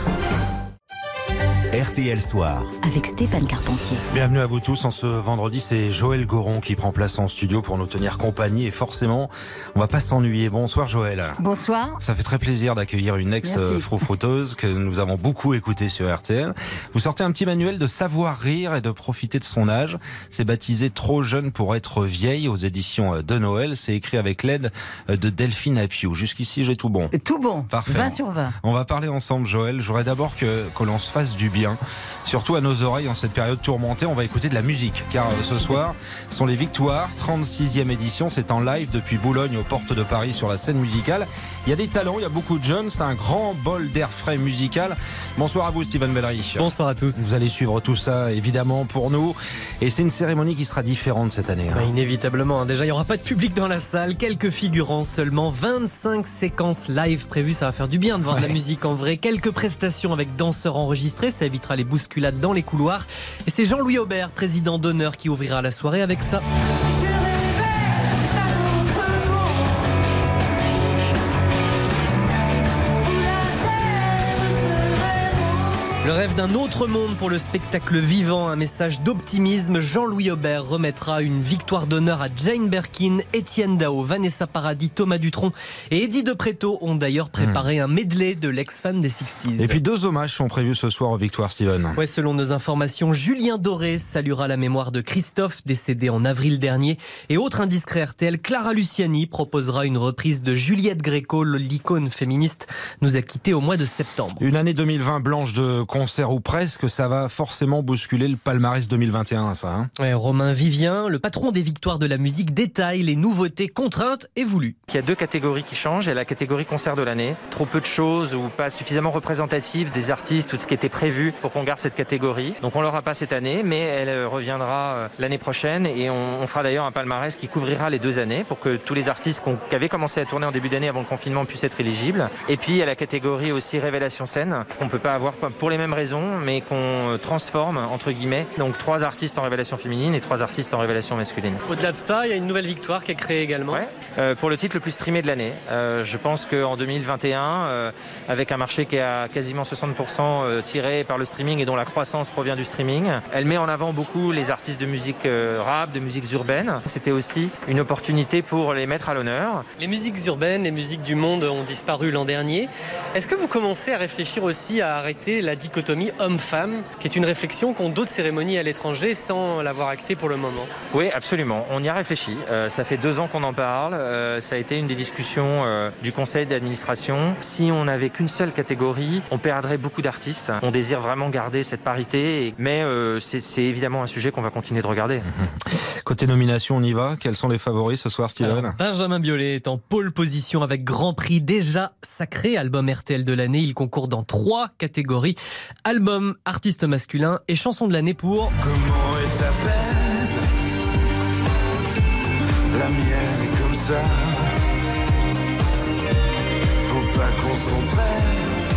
RTL Soir. Avec Stéphane Carpentier. Bienvenue à vous tous. En ce vendredi, c'est Joël Goron qui prend place en studio pour nous tenir compagnie. Et forcément, on va pas s'ennuyer. Bonsoir Joël. Bonsoir. Ça fait très plaisir d'accueillir une ex-froufrouteuse que nous avons beaucoup écoutée sur RTL. Vous sortez un petit manuel de savoir rire et de profiter de son âge. C'est baptisé Trop jeune pour être vieille aux éditions de Noël. C'est écrit avec l'aide de Delphine Appiou. Jusqu'ici, j'ai tout bon. Et tout bon. Parfait. 20 sur 20. On va parler ensemble, Joël. Je voudrais d'abord que l'on se fasse du bien, surtout à nos oreilles en cette période tourmentée. On va écouter de la musique, car ce soir, ce sont les Victoires, 36e édition. C'est en live depuis Boulogne aux portes de Paris sur la scène musicale. Il y a des talents, il y a beaucoup de jeunes. C'est un grand bol d'air frais musical. Bonsoir à vous, Steven Bellery. Bonsoir à tous. Vous allez suivre tout ça, évidemment, pour nous. Et c'est une cérémonie qui sera différente cette année. Bah, inévitablement. Déjà, il n'y aura pas de public dans la salle. Quelques figurants seulement. 25 séquences live prévues. Ça va faire du bien de voir de la musique en vrai. Quelques prestations avec danseurs enregistrés. Ça évitera les bousculades dans les couloirs. Et c'est Jean-Louis Aubert, président d'honneur, qui ouvrira la soirée avec ça. Le rêve d'un autre monde pour le spectacle vivant, un message d'optimisme. Jean-Louis Aubert remettra une victoire d'honneur à Jane Birkin, Étienne Dao, Vanessa Paradis, Thomas Dutronc et Eddie De Pretto ont d'ailleurs préparé un medley de l'ex-fan des 60s. Et puis 2 hommages sont prévus ce soir aux Victoires, Steven. Ouais, selon nos informations, Julien Doré saluera la mémoire de Christophe, décédé en avril dernier. Et autre indiscret RTL, Clara Luciani proposera une reprise de Juliette Gréco, l'icône féministe, nous a quittés au mois de septembre. Une année 2020 blanche de concert ou presque, ça va forcément bousculer le palmarès 2021, ça. Hein. Ouais, Romain Vivien, le patron des Victoires de la musique, détaille les nouveautés contraintes et voulues. Il y a 2 catégories qui changent. Il y a la catégorie concert de l'année. Trop peu de choses ou pas suffisamment représentatives des artistes, tout ce qui était prévu pour qu'on garde cette catégorie. Donc on l'aura pas cette année, mais elle reviendra l'année prochaine et on fera d'ailleurs un palmarès qui couvrira les 2 années pour que tous les artistes qui avaient commencé à tourner en début d'année avant le confinement puissent être éligibles. Et puis il y a la catégorie aussi révélation scène qu'on peut pas avoir pour les mêmes raisons, mais qu'on transforme entre guillemets. Donc 3 artistes en révélation féminine et 3 artistes en révélation masculine. Au-delà de ça, il y a une nouvelle victoire qui est créée également. Ouais, pour le titre le plus streamé de l'année. Je pense qu'en 2021, avec un marché qui est à quasiment 60% tiré par le streaming et dont la croissance provient du streaming, elle met en avant beaucoup les artistes de musique rap, de musiques urbaines. C'était aussi une opportunité pour les mettre à l'honneur. Les musiques urbaines, les musiques du monde ont disparu l'an dernier. Est-ce que vous commencez à réfléchir aussi à arrêter la dichotomie homme-femme, qui est une réflexion qu'ont d'autres cérémonies à l'étranger sans l'avoir actée pour le moment? Oui, absolument. On y a réfléchi. Ça fait 2 ans qu'on en parle. Ça a été une des discussions du conseil d'administration. Si on n'avait qu'une seule catégorie, on perdrait beaucoup d'artistes. On désire vraiment garder cette parité, mais c'est évidemment un sujet qu'on va continuer de regarder. Côté nomination, on y va. Quels sont les favoris ce soir, Steven? Alors, Benjamin Biolay est en pole position avec Grand Prix déjà sacré, album RTL de l'année. Il concourt dans 3 catégories: album, artiste masculin et chanson de l'année pour... Comment est ta peine? La mienne est comme ça. pas qu'au contraire,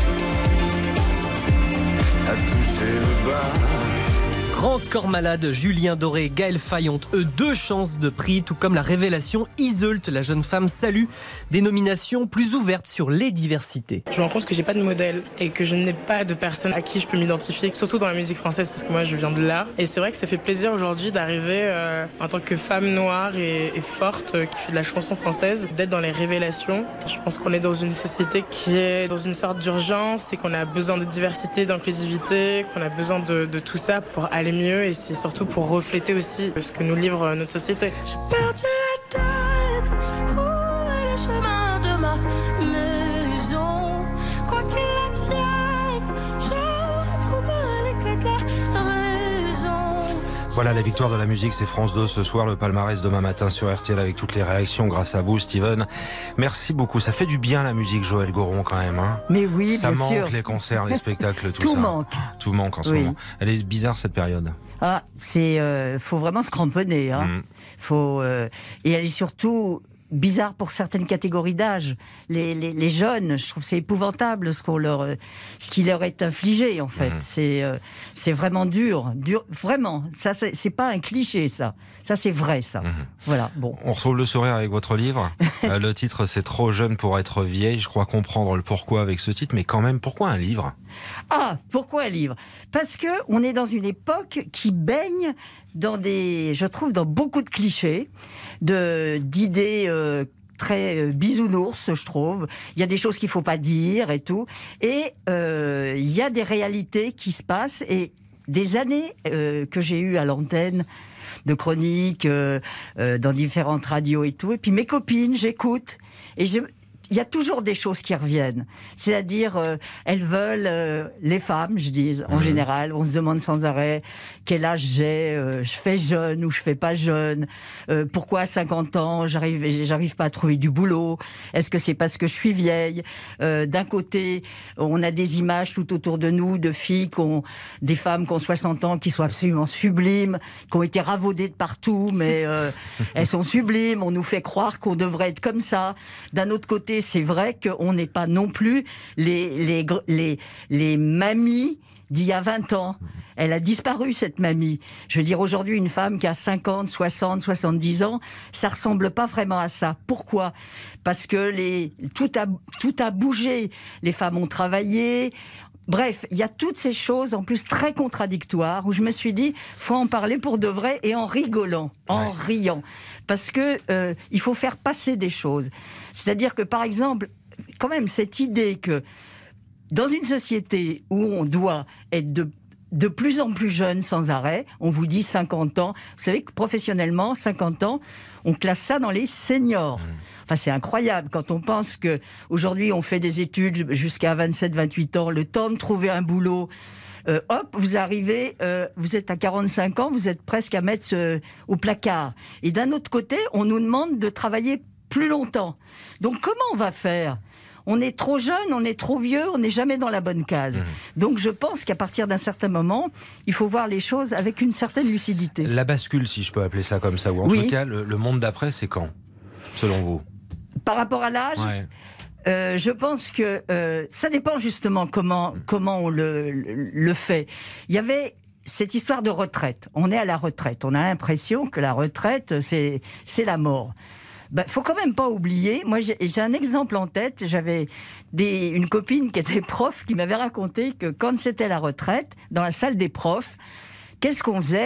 à toucher le bas. Grand corps malade, Julien Doré et Gaël Faye ont eux 2 chances de prix, tout comme la révélation Iseult, la jeune femme Salut, des nominations plus ouvertes sur les diversités. Je me rends compte que j'ai pas de modèle et que je n'ai pas de personne à qui je peux m'identifier, surtout dans la musique française parce que moi je viens de là. Et c'est vrai que ça fait plaisir aujourd'hui d'arriver en tant que femme noire et forte qui fait de la chanson française, d'être dans les révélations. Je pense qu'on est dans une société qui est dans une sorte d'urgence et qu'on a besoin de diversité, d'inclusivité, qu'on a besoin de tout ça pour aller mieux et c'est surtout pour refléter aussi ce que nous livre notre société. J'ai perdu la tête, où est le chemin de ma maison? Quoi qu'il advienne, je retrouverai l'éclat de la raison. Voilà, la victoire de la musique, c'est France 2 ce soir, le palmarès demain matin sur RTL avec toutes les réactions grâce à vous, Steven. Merci beaucoup. Ça fait du bien la musique, Joël Goron, quand même. Hein. Mais oui, ça bien manque, sûr. Les concerts, les spectacles, tout ça. Tout manque. Tout manque en ce moment. Elle est bizarre cette période. Ah, faut vraiment se cramponner. Hein. Et elle est surtout bizarre pour certaines catégories d'âge. Les jeunes, je trouve c'est épouvantable ce qui leur est infligé en fait. C'est vraiment dur, vraiment. Ça c'est pas un cliché ça c'est vrai ça. Voilà. Bon. On retrouve le sourire avec votre livre. Le titre c'est Trop jeune pour être vieille. Je crois comprendre le pourquoi avec ce titre, mais quand même pourquoi un livre? Ah, pourquoi un livre? Parce que on est dans une époque qui baigne je trouve dans beaucoup de clichés, d'idées très bisounours, je trouve. Il y a des choses qu'il ne faut pas dire et tout. Et il y a des réalités qui se passent. Et des années que j'ai eues à l'antenne, de chroniques, dans différentes radios et tout. Et puis mes copines, j'écoute. Et il y a toujours des choses qui reviennent. C'est-à-dire, elles veulent, les femmes, je dis, en général, on se demande sans arrêt quel âge j'ai, je fais jeune ou je fais pas jeune, pourquoi à 50 ans, j'arrive pas à trouver du boulot, est-ce que c'est parce que je suis vieille? D'un côté, on a des images tout autour de nous de filles, des femmes qui ont 60 ans, qui sont absolument sublimes, qui ont été ravaudées de partout, mais elles sont sublimes, on nous fait croire qu'on devrait être comme ça. D'un autre côté, c'est vrai qu'on n'est pas non plus les mamies d'il y a 20 ans. Elle a disparu, cette mamie. Je veux dire, aujourd'hui, une femme qui a 50, 60, 70 ans, ça ressemble pas vraiment à ça. Pourquoi? Parce que tout a bougé. Les femmes ont travaillé. Bref, il y a toutes ces choses, en plus très contradictoires, où je me suis dit, faut en parler pour de vrai et en rigolant, en riant. Parce que il faut faire passer des choses. C'est-à-dire que, par exemple, quand même, cette idée que dans une société où on doit être de plus en plus jeune sans arrêt, on vous dit 50 ans. Vous savez que professionnellement, 50 ans, on classe ça dans les seniors. Enfin, c'est incroyable quand on pense qu'aujourd'hui, on fait des études jusqu'à 27, 28 ans, le temps de trouver un boulot. Hop, vous arrivez, vous êtes à 45 ans, vous êtes presque à mettre au placard. Et d'un autre côté, on nous demande de travailler plus longtemps. Donc, comment on va faire ? On est trop jeune, on est trop vieux, on n'est jamais dans la bonne case. Donc je pense qu'à partir d'un certain moment, il faut voir les choses avec une certaine lucidité. La bascule, si je peux appeler ça comme ça, ou en tout cas, le monde d'après, c'est quand, selon vous ? Par rapport à l'âge, je pense que ça dépend justement comment on le fait. Il y avait cette histoire de retraite. On est à la retraite. On a l'impression que la retraite, c'est la mort. Faut quand même pas oublier, moi j'ai un exemple en tête, j'avais une copine qui était prof qui m'avait raconté que quand c'était la retraite, dans la salle des profs, qu'est-ce qu'on faisait ?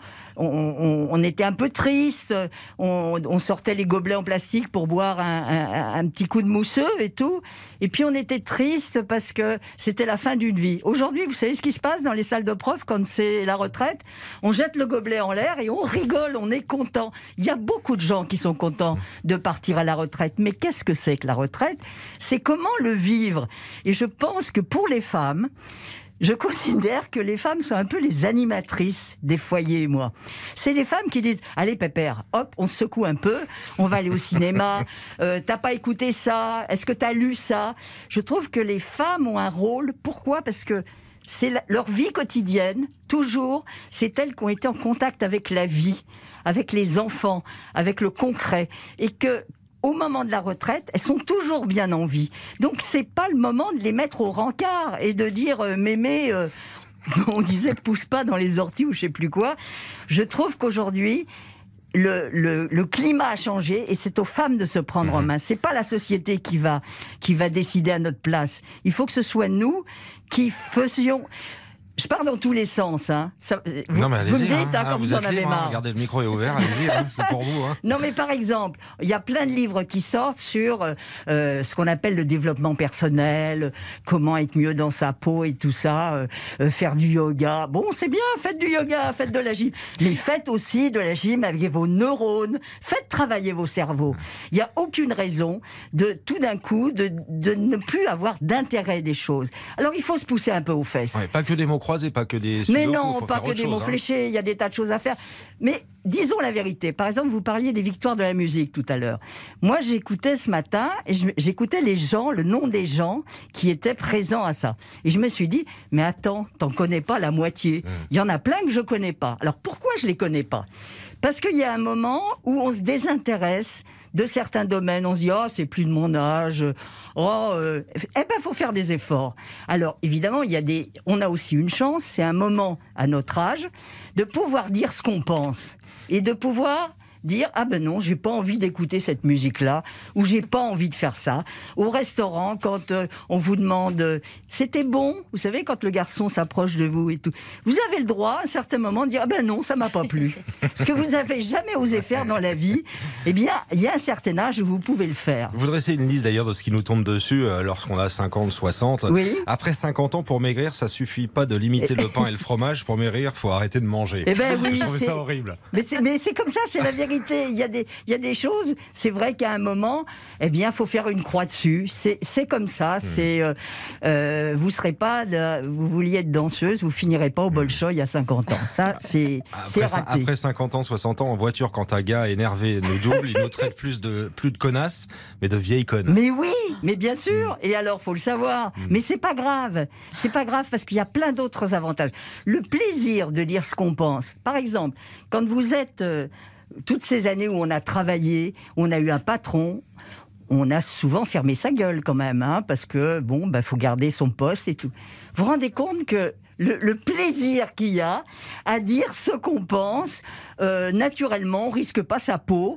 On était un peu triste, on sortait les gobelets en plastique pour boire un petit coup de mousseux et tout, et puis on était triste parce que c'était la fin d'une vie. Aujourd'hui, vous savez ce qui se passe dans les salles de profs quand c'est la retraite ? On jette le gobelet en l'air et on rigole, on est content. Il y a beaucoup de gens qui sont contents de partir à la retraite, mais qu'est-ce que c'est que la retraite ? C'est comment le vivre. Et je pense que pour les femmes, je considère que les femmes sont un peu les animatrices des foyers, moi. C'est les femmes qui disent « Allez, pépère, hop, on se secoue un peu, on va aller au cinéma, t'as pas écouté ça, est-ce que t'as lu ça ?» Je trouve que les femmes ont un rôle. Pourquoi ? Parce que c'est leur vie quotidienne, toujours, c'est elles qui ont été en contact avec la vie, avec les enfants, avec le concret. Et que au moment de la retraite, elles sont toujours bien en vie. Donc c'est pas le moment de les mettre au rencard et de dire mémé, on disait pousse pas dans les orties ou je sais plus quoi. Je trouve qu'aujourd'hui le climat a changé et c'est aux femmes de se prendre en main. C'est pas la société qui va décider à notre place. Il faut que ce soit nous qui faisions. Je pars dans tous les sens. Hein. Non, mais vous me allez-y, dites quand vous en avez marre. Regardez, le micro est ouvert, allez-y, c'est pour vous. Non, mais par exemple, il y a plein de livres qui sortent sur ce qu'on appelle le développement personnel, comment être mieux dans sa peau et tout ça, faire du yoga. Bon, c'est bien, faites du yoga, faites de la gym. Mais faites aussi de la gym avec vos neurones, faites travailler vos cerveaux. Il n'y a aucune raison de, tout d'un coup, de ne plus avoir d'intérêt des choses. Alors, il faut se pousser un peu aux fesses. Ouais, pas que des mots croisés, pas que des mais non, pas que des mots fléchés, il y a des tas de choses à faire. Mais disons la vérité. Par exemple, vous parliez des victoires de la musique tout à l'heure. Moi, j'écoutais ce matin, et j'écoutais les gens, le nom des gens qui étaient présents à ça. Et je me suis dit, mais attends, t'en connais pas la moitié. Il y en a plein que je connais pas. Alors pourquoi je les connais pas ? Parce qu'il y a un moment où on se désintéresse de certains domaines. On se dit, oh, c'est plus de mon âge. Faut faire des efforts. Alors, évidemment, on a aussi une chance, c'est un moment à notre âge, de pouvoir dire ce qu'on pense. Et de pouvoir dire, ah ben non, j'ai pas envie d'écouter cette musique-là, ou j'ai pas envie de faire ça. Au restaurant, quand on vous demande, c'était bon, vous savez, quand le garçon s'approche de vous et tout, vous avez le droit, à un certain moment, de dire, ah ben non, ça m'a pas plu. Ce que vous avez jamais osé faire dans la vie, eh bien, il y a un certain âge où vous pouvez le faire. Vous dressez une liste d'ailleurs de ce qui nous tombe dessus lorsqu'on a 50, 60. Oui. Après 50 ans, pour maigrir, ça suffit pas de limiter le pain et le fromage. Pour maigrir, faut arrêter de manger. Eh ben oui, je trouve ça horrible. Mais c'est comme ça, c'est la vérité. Il y a des choses, c'est vrai qu'à un moment, eh bien, faut faire une croix dessus. C'est comme ça. Vous serez pas, vous vouliez être danseuse, vous finirez pas au Bolchoï à 50 ans. Ça, c'est raté. Après 50 ans, 60 ans, en voiture, quand un gars énervé nous double, il nous traite plus de connasses, mais de vieilles connes. Mais oui, mais bien sûr. Et alors, faut le savoir. Mais c'est pas grave. C'est pas grave parce qu'il y a plein d'autres avantages. Le plaisir de dire ce qu'on pense. Par exemple, quand vous êtes toutes ces années où on a travaillé, on a eu un patron, on a souvent fermé sa gueule quand même, hein, parce que faut garder son poste et tout. Vous vous rendez compte que le plaisir qu'il y a à dire ce qu'on pense, naturellement, on risque pas sa peau.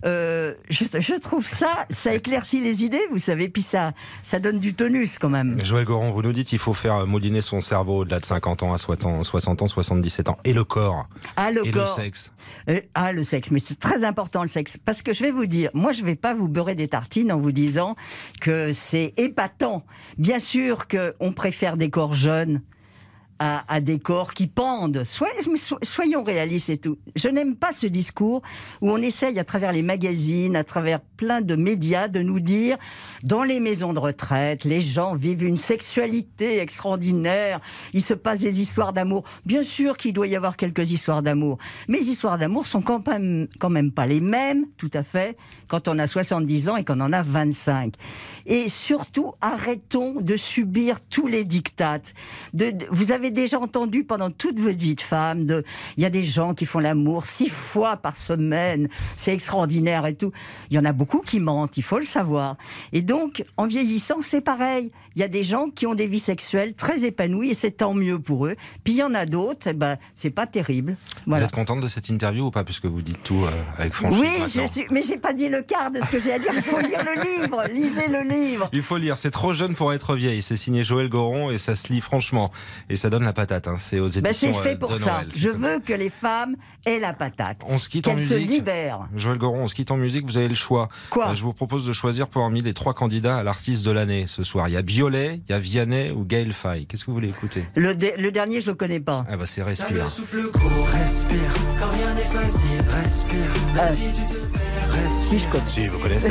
Je trouve ça éclaircit les idées, vous savez, puis ça donne du tonus quand même. Joël Goron, vous nous dites qu'il faut faire mouliner son cerveau au-delà de 50 ans à 60 ans, 77 ans. Et le corps. Le corps. Le sexe. Le sexe, mais c'est très important le sexe. Parce que je vais vous dire, moi je vais pas vous beurrer des tartines en vous disant que c'est épatant. Bien sûr qu'on préfère des corps jeunes à des corps qui pendent. Soyons réalistes et tout. Je n'aime pas ce discours où on essaye à travers les magazines, à travers plein de médias, de nous dire dans les maisons de retraite, les gens vivent une sexualité extraordinaire, il se passe des histoires d'amour. Bien sûr qu'il doit y avoir quelques histoires d'amour, mais les histoires d'amour sont quand même pas les mêmes, tout à fait, quand on a 70 ans et qu'on en a 25. Et surtout, arrêtons de subir tous les diktats. Vous avez déjà entendu pendant toute votre vie de femme, il y a des gens qui font l'amour 6 fois par semaine, c'est extraordinaire et tout. Il y en a beaucoup qui mentent, il faut le savoir. Et donc, en vieillissant, c'est pareil. Il y a des gens qui ont des vies sexuelles très épanouies et c'est tant mieux pour eux. Puis il y en a d'autres, c'est pas terrible. Voilà. Vous êtes contente de cette interview ou pas, puisque vous dites tout avec franchise? Oui, mais j'ai pas dit le quart de ce que j'ai à dire. Il faut lire le livre, lisez le livre. Il faut lire, c'est trop jeune pour être vieille. C'est signé Joël Goron et ça se lit franchement. Et ça donne la patate, hein. C'est aux éditions c'est fait pour de ça. Noël. Je veux que les femmes aient la patate. On se quitte en musique. Qu'elles se libèrent. Joël Goron, on se quitte en musique, vous avez le choix. Quoi je vous propose de choisir parmi les 3 candidats à l'artiste de l'année ce soir. Il y a Biolay, il y a Vianney ou Gaël Faye. Qu'est-ce que vous voulez écouter? Le dernier, je le connais pas. C'est Respire. Souffle court, respire. Quand rien n'est facile, respire. Si tu te perds, respire. Si, je connais. Si, vous connaissez.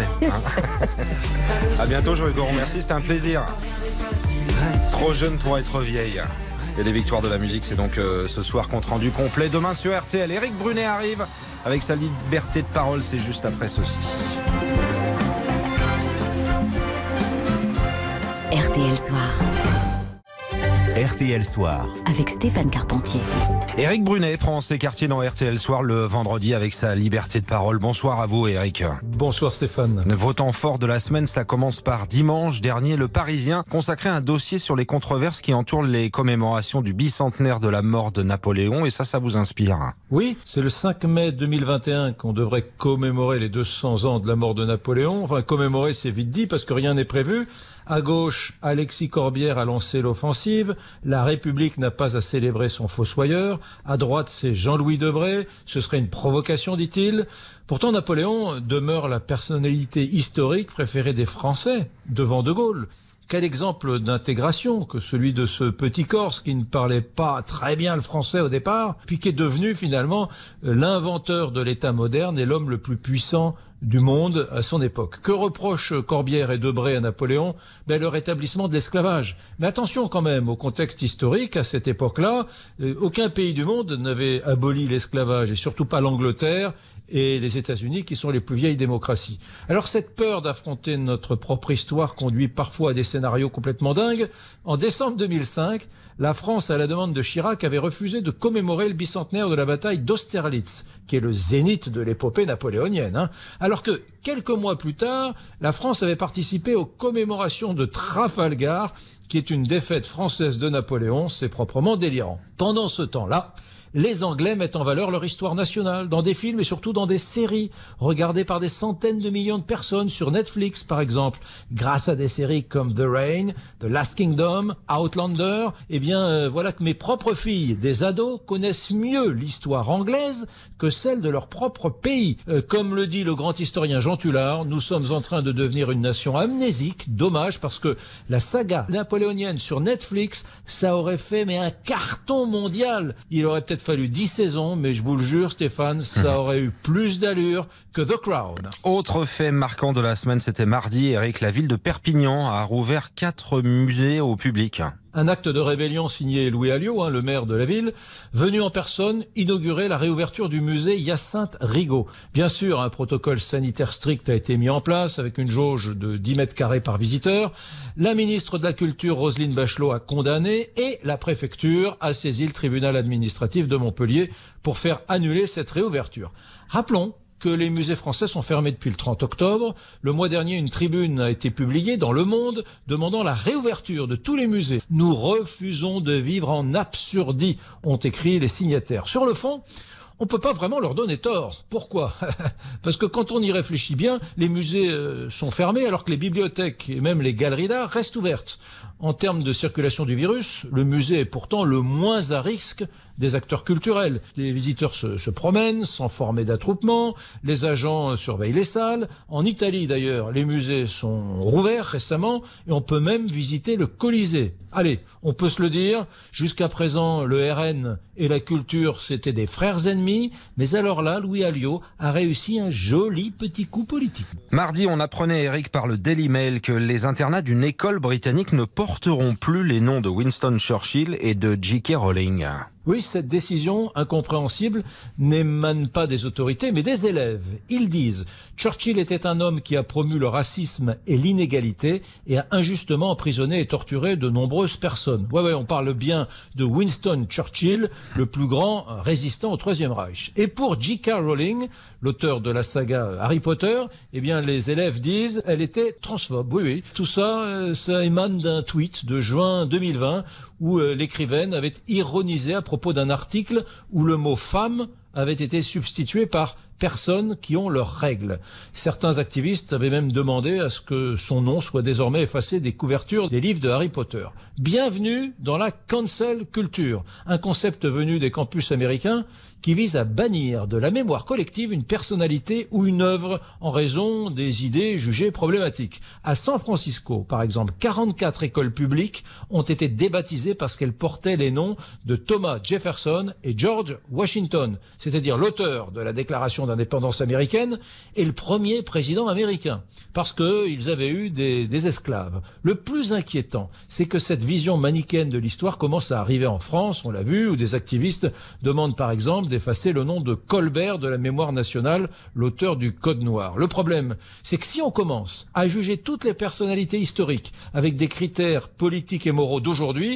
À bientôt, Joël Goron. Merci, c'était un plaisir. Trop jeune pour être vieille. Et les victoires de la musique, c'est donc ce soir compte rendu complet. Demain sur RTL, Éric Brunet arrive avec sa liberté de parole. C'est juste après ceci. RTL Soir. RTL Soir. Avec Stéphane Carpentier. Éric Brunet prend ses quartiers dans RTL Soir le vendredi avec sa liberté de parole. Bonsoir à vous Éric. Bonsoir Stéphane. Vos temps forts de la semaine, ça commence par dimanche dernier. Le Parisien consacrait un dossier sur les controverses qui entourent les commémorations du bicentenaire de la mort de Napoléon. Et ça vous inspire? Oui, c'est le 5 mai 2021 qu'on devrait commémorer les 200 ans de la mort de Napoléon. Enfin, commémorer, c'est vite dit parce que rien n'est prévu. À gauche, Alexis Corbière a lancé l'offensive. La République n'a pas à célébrer son fossoyeur. À droite, c'est Jean-Louis Debré. Ce serait une provocation, dit-il. Pourtant, Napoléon demeure la personnalité historique préférée des Français, devant De Gaulle. Quel exemple d'intégration que celui de ce petit Corse qui ne parlait pas très bien le français au départ, puis qui est devenu finalement l'inventeur de l'État moderne et l'homme le plus puissant du monde à son époque. Que reprochent Corbière et Debré à Napoléon? Le rétablissement de l'esclavage. Mais attention quand même au contexte historique. À cette époque-là, aucun pays du monde n'avait aboli l'esclavage, et surtout pas l'Angleterre et les États-Unis qui sont les plus vieilles démocraties. Alors cette peur d'affronter notre propre histoire conduit parfois à des scénarios complètement dingues. En décembre 2005, la France, à la demande de Chirac, avait refusé de commémorer le bicentenaire de la bataille d'Austerlitz, qui est le zénith de l'épopée napoléonienne. Alors que, quelques mois plus tard, la France avait participé aux commémorations de Trafalgar, qui est une défaite française de Napoléon. C'est proprement délirant. Pendant ce temps-là, les Anglais mettent en valeur leur histoire nationale dans des films et surtout dans des séries regardées par des centaines de millions de personnes sur Netflix par exemple. Grâce à des séries comme The Rain, The Last Kingdom, Outlander, voilà que mes propres filles, des ados, connaissent mieux l'histoire anglaise que celle de leur propre pays. Comme le dit le grand historien Jean Tullard, nous sommes en train de devenir une nation amnésique. Dommage parce que la saga napoléonienne sur Netflix, ça aurait fait un carton mondial. Il aurait peut-être fallu 10 saisons, mais je vous le jure Stéphane, ça aurait eu plus d'allure que The Crown. Autre fait marquant de la semaine, c'était mardi, Eric, la ville de Perpignan a rouvert 4 musées au public. Un acte de rébellion signé Louis Alliot, le maire de la ville, venu en personne inaugurer la réouverture du musée Hyacinthe Rigaud. Bien sûr, un protocole sanitaire strict a été mis en place avec une jauge de 10 mètres carrés par visiteur. La ministre de la Culture, Roselyne Bachelot, a condamné et la préfecture a saisi le tribunal administratif de Montpellier pour faire annuler cette réouverture. Rappelons que les musées français sont fermés depuis le 30 octobre. Le mois dernier, une tribune a été publiée dans Le Monde demandant la réouverture de tous les musées. Nous refusons de vivre en absurdie, ont écrit les signataires. Sur le fond, on peut pas vraiment leur donner tort. Pourquoi? Parce que quand on y réfléchit bien, les musées sont fermés alors que les bibliothèques et même les galeries d'art restent ouvertes. En termes de circulation du virus, le musée est pourtant le moins à risque des acteurs culturels. Les visiteurs se promènent sans former d'attroupement, les agents surveillent les salles. En Italie d'ailleurs, les musées sont rouverts récemment et on peut même visiter le Colisée. Allez, on peut se le dire, jusqu'à présent le RN et la culture c'était des frères ennemis, mais alors là, Louis Alliot a réussi un joli petit coup politique. Mardi, on apprenait, Eric, par le Daily Mail que les internats d'une école britannique ne porteront plus les noms de Winston Churchill et de J.K. Rowling. Oui, cette décision incompréhensible n'émane pas des autorités, mais des élèves. Ils disent « Churchill était un homme qui a promu le racisme et l'inégalité et a injustement emprisonné et torturé de nombreuses personnes. » Ouais, on parle bien de Winston Churchill, le plus grand résistant au Troisième Reich. Et pour J.K. Rowling, l'auteur de la saga Harry Potter, les élèves disent « Elle était transphobe. » Oui. Tout ça, ça émane d'un tweet de juin 2020 où l'écrivaine avait ironisé à propos d'un article où le mot « femme » avait été substitué par « personnes qui ont leurs règles ». Certains activistes avaient même demandé à ce que son nom soit désormais effacé des couvertures des livres de Harry Potter. Bienvenue dans la cancel culture, un concept venu des campus américains qui vise à bannir de la mémoire collective une personnalité ou une œuvre en raison des idées jugées problématiques. À San Francisco, par exemple, 44 écoles publiques ont été débaptisées parce qu'elles portaient les noms de Thomas Jefferson et George Washington, c'est-à-dire l'auteur de la Déclaration d'indépendance américaine et le premier président américain, parce qu'ils avaient eu des esclaves. Le plus inquiétant, c'est que cette vision manichéenne de l'histoire commence à arriver en France, on l'a vu, où des activistes demandent par exemple d'effacer le nom de Colbert de la mémoire nationale, l'auteur du Code noir. Le problème, c'est que si on commence à juger toutes les personnalités historiques avec des critères politiques et moraux d'aujourd'hui,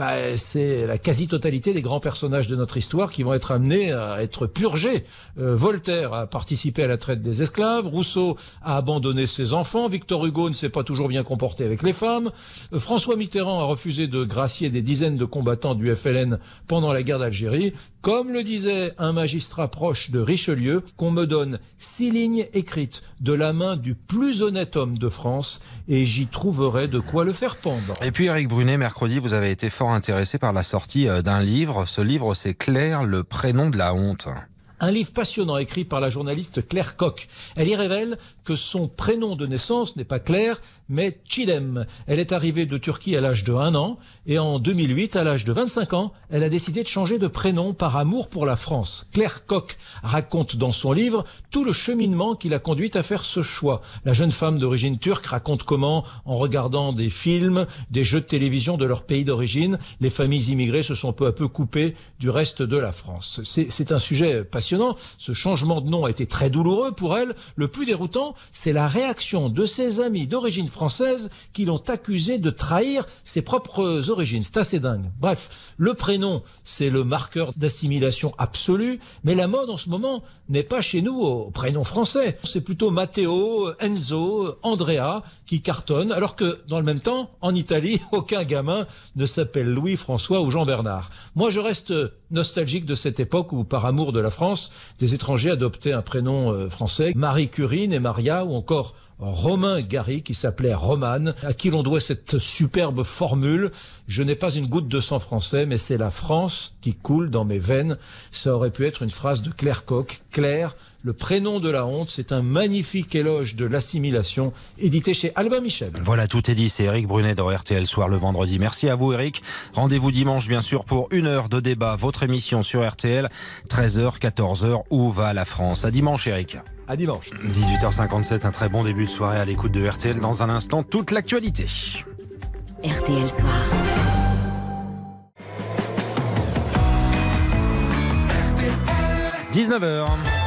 c'est la quasi-totalité des grands personnages de notre histoire qui vont être amenés à être purgés. Voltaire a participé à la traite des esclaves, Rousseau a abandonné ses enfants, Victor Hugo ne s'est pas toujours bien comporté avec les femmes, François Mitterrand a refusé de gracier des dizaines de combattants du FLN pendant la guerre d'Algérie. Comme le disait un magistrat proche de Richelieu, qu'on me donne 6 lignes écrites de la main du plus honnête homme de France et j'y trouverai de quoi le faire pendre. Et puis Éric Brunet, mercredi, vous avez été fort intéressé par la sortie d'un livre. Ce livre, c'est Claire, le prénom de la honte. Un livre passionnant écrit par la journaliste Claire Koch. Elle y révèle que son prénom de naissance n'est pas Claire, mais Çiğdem. Elle est arrivée de Turquie à l'âge de 1 an et en 2008, à l'âge de 25 ans, elle a décidé de changer de prénom par amour pour la France. Claire Koch raconte dans son livre tout le cheminement qui l'a conduite à faire ce choix. La jeune femme d'origine turque raconte comment, en regardant des films, des jeux de télévision de leur pays d'origine, les familles immigrées se sont peu à peu coupées du reste de la France. C'est un sujet passionnant. Ce changement de nom a été très douloureux pour elle. Le plus déroutant, c'est la réaction de ses amis d'origine française qui l'ont accusée de trahir ses propres origines. C'est assez dingue. Bref, le prénom, c'est le marqueur d'assimilation absolue, mais la mode en ce moment n'est pas chez nous au prénom français. C'est plutôt Matteo, Enzo, Andrea qui cartonnent, alors que dans le même temps, en Italie, aucun gamin ne s'appelle Louis, François ou Jean-Bernard. Moi, je reste nostalgique de cette époque où, par amour de la France, des étrangers adoptaient un prénom français, Marie Curine et Maria, ou encore Romain Gary qui s'appelait Roman, à qui l'on doit cette superbe formule « Je n'ai pas une goutte de sang français, mais c'est la France qui coule dans mes veines ». Ça aurait pu être une phrase de Claire Koch. Claire, le prénom de la honte, c'est un magnifique éloge de l'assimilation, édité chez Albin Michel. Voilà, tout est dit, c'est Éric Brunet dans RTL Soir le vendredi. Merci à vous Éric. Rendez-vous dimanche bien sûr pour 1 heure de débat, votre émission sur RTL, 13h, 14h, où va la France? À dimanche Éric. À dimanche. 18h57, un très bon début de soirée à l'écoute de RTL. Dans un instant, toute l'actualité. RTL Soir. RTL. 19h.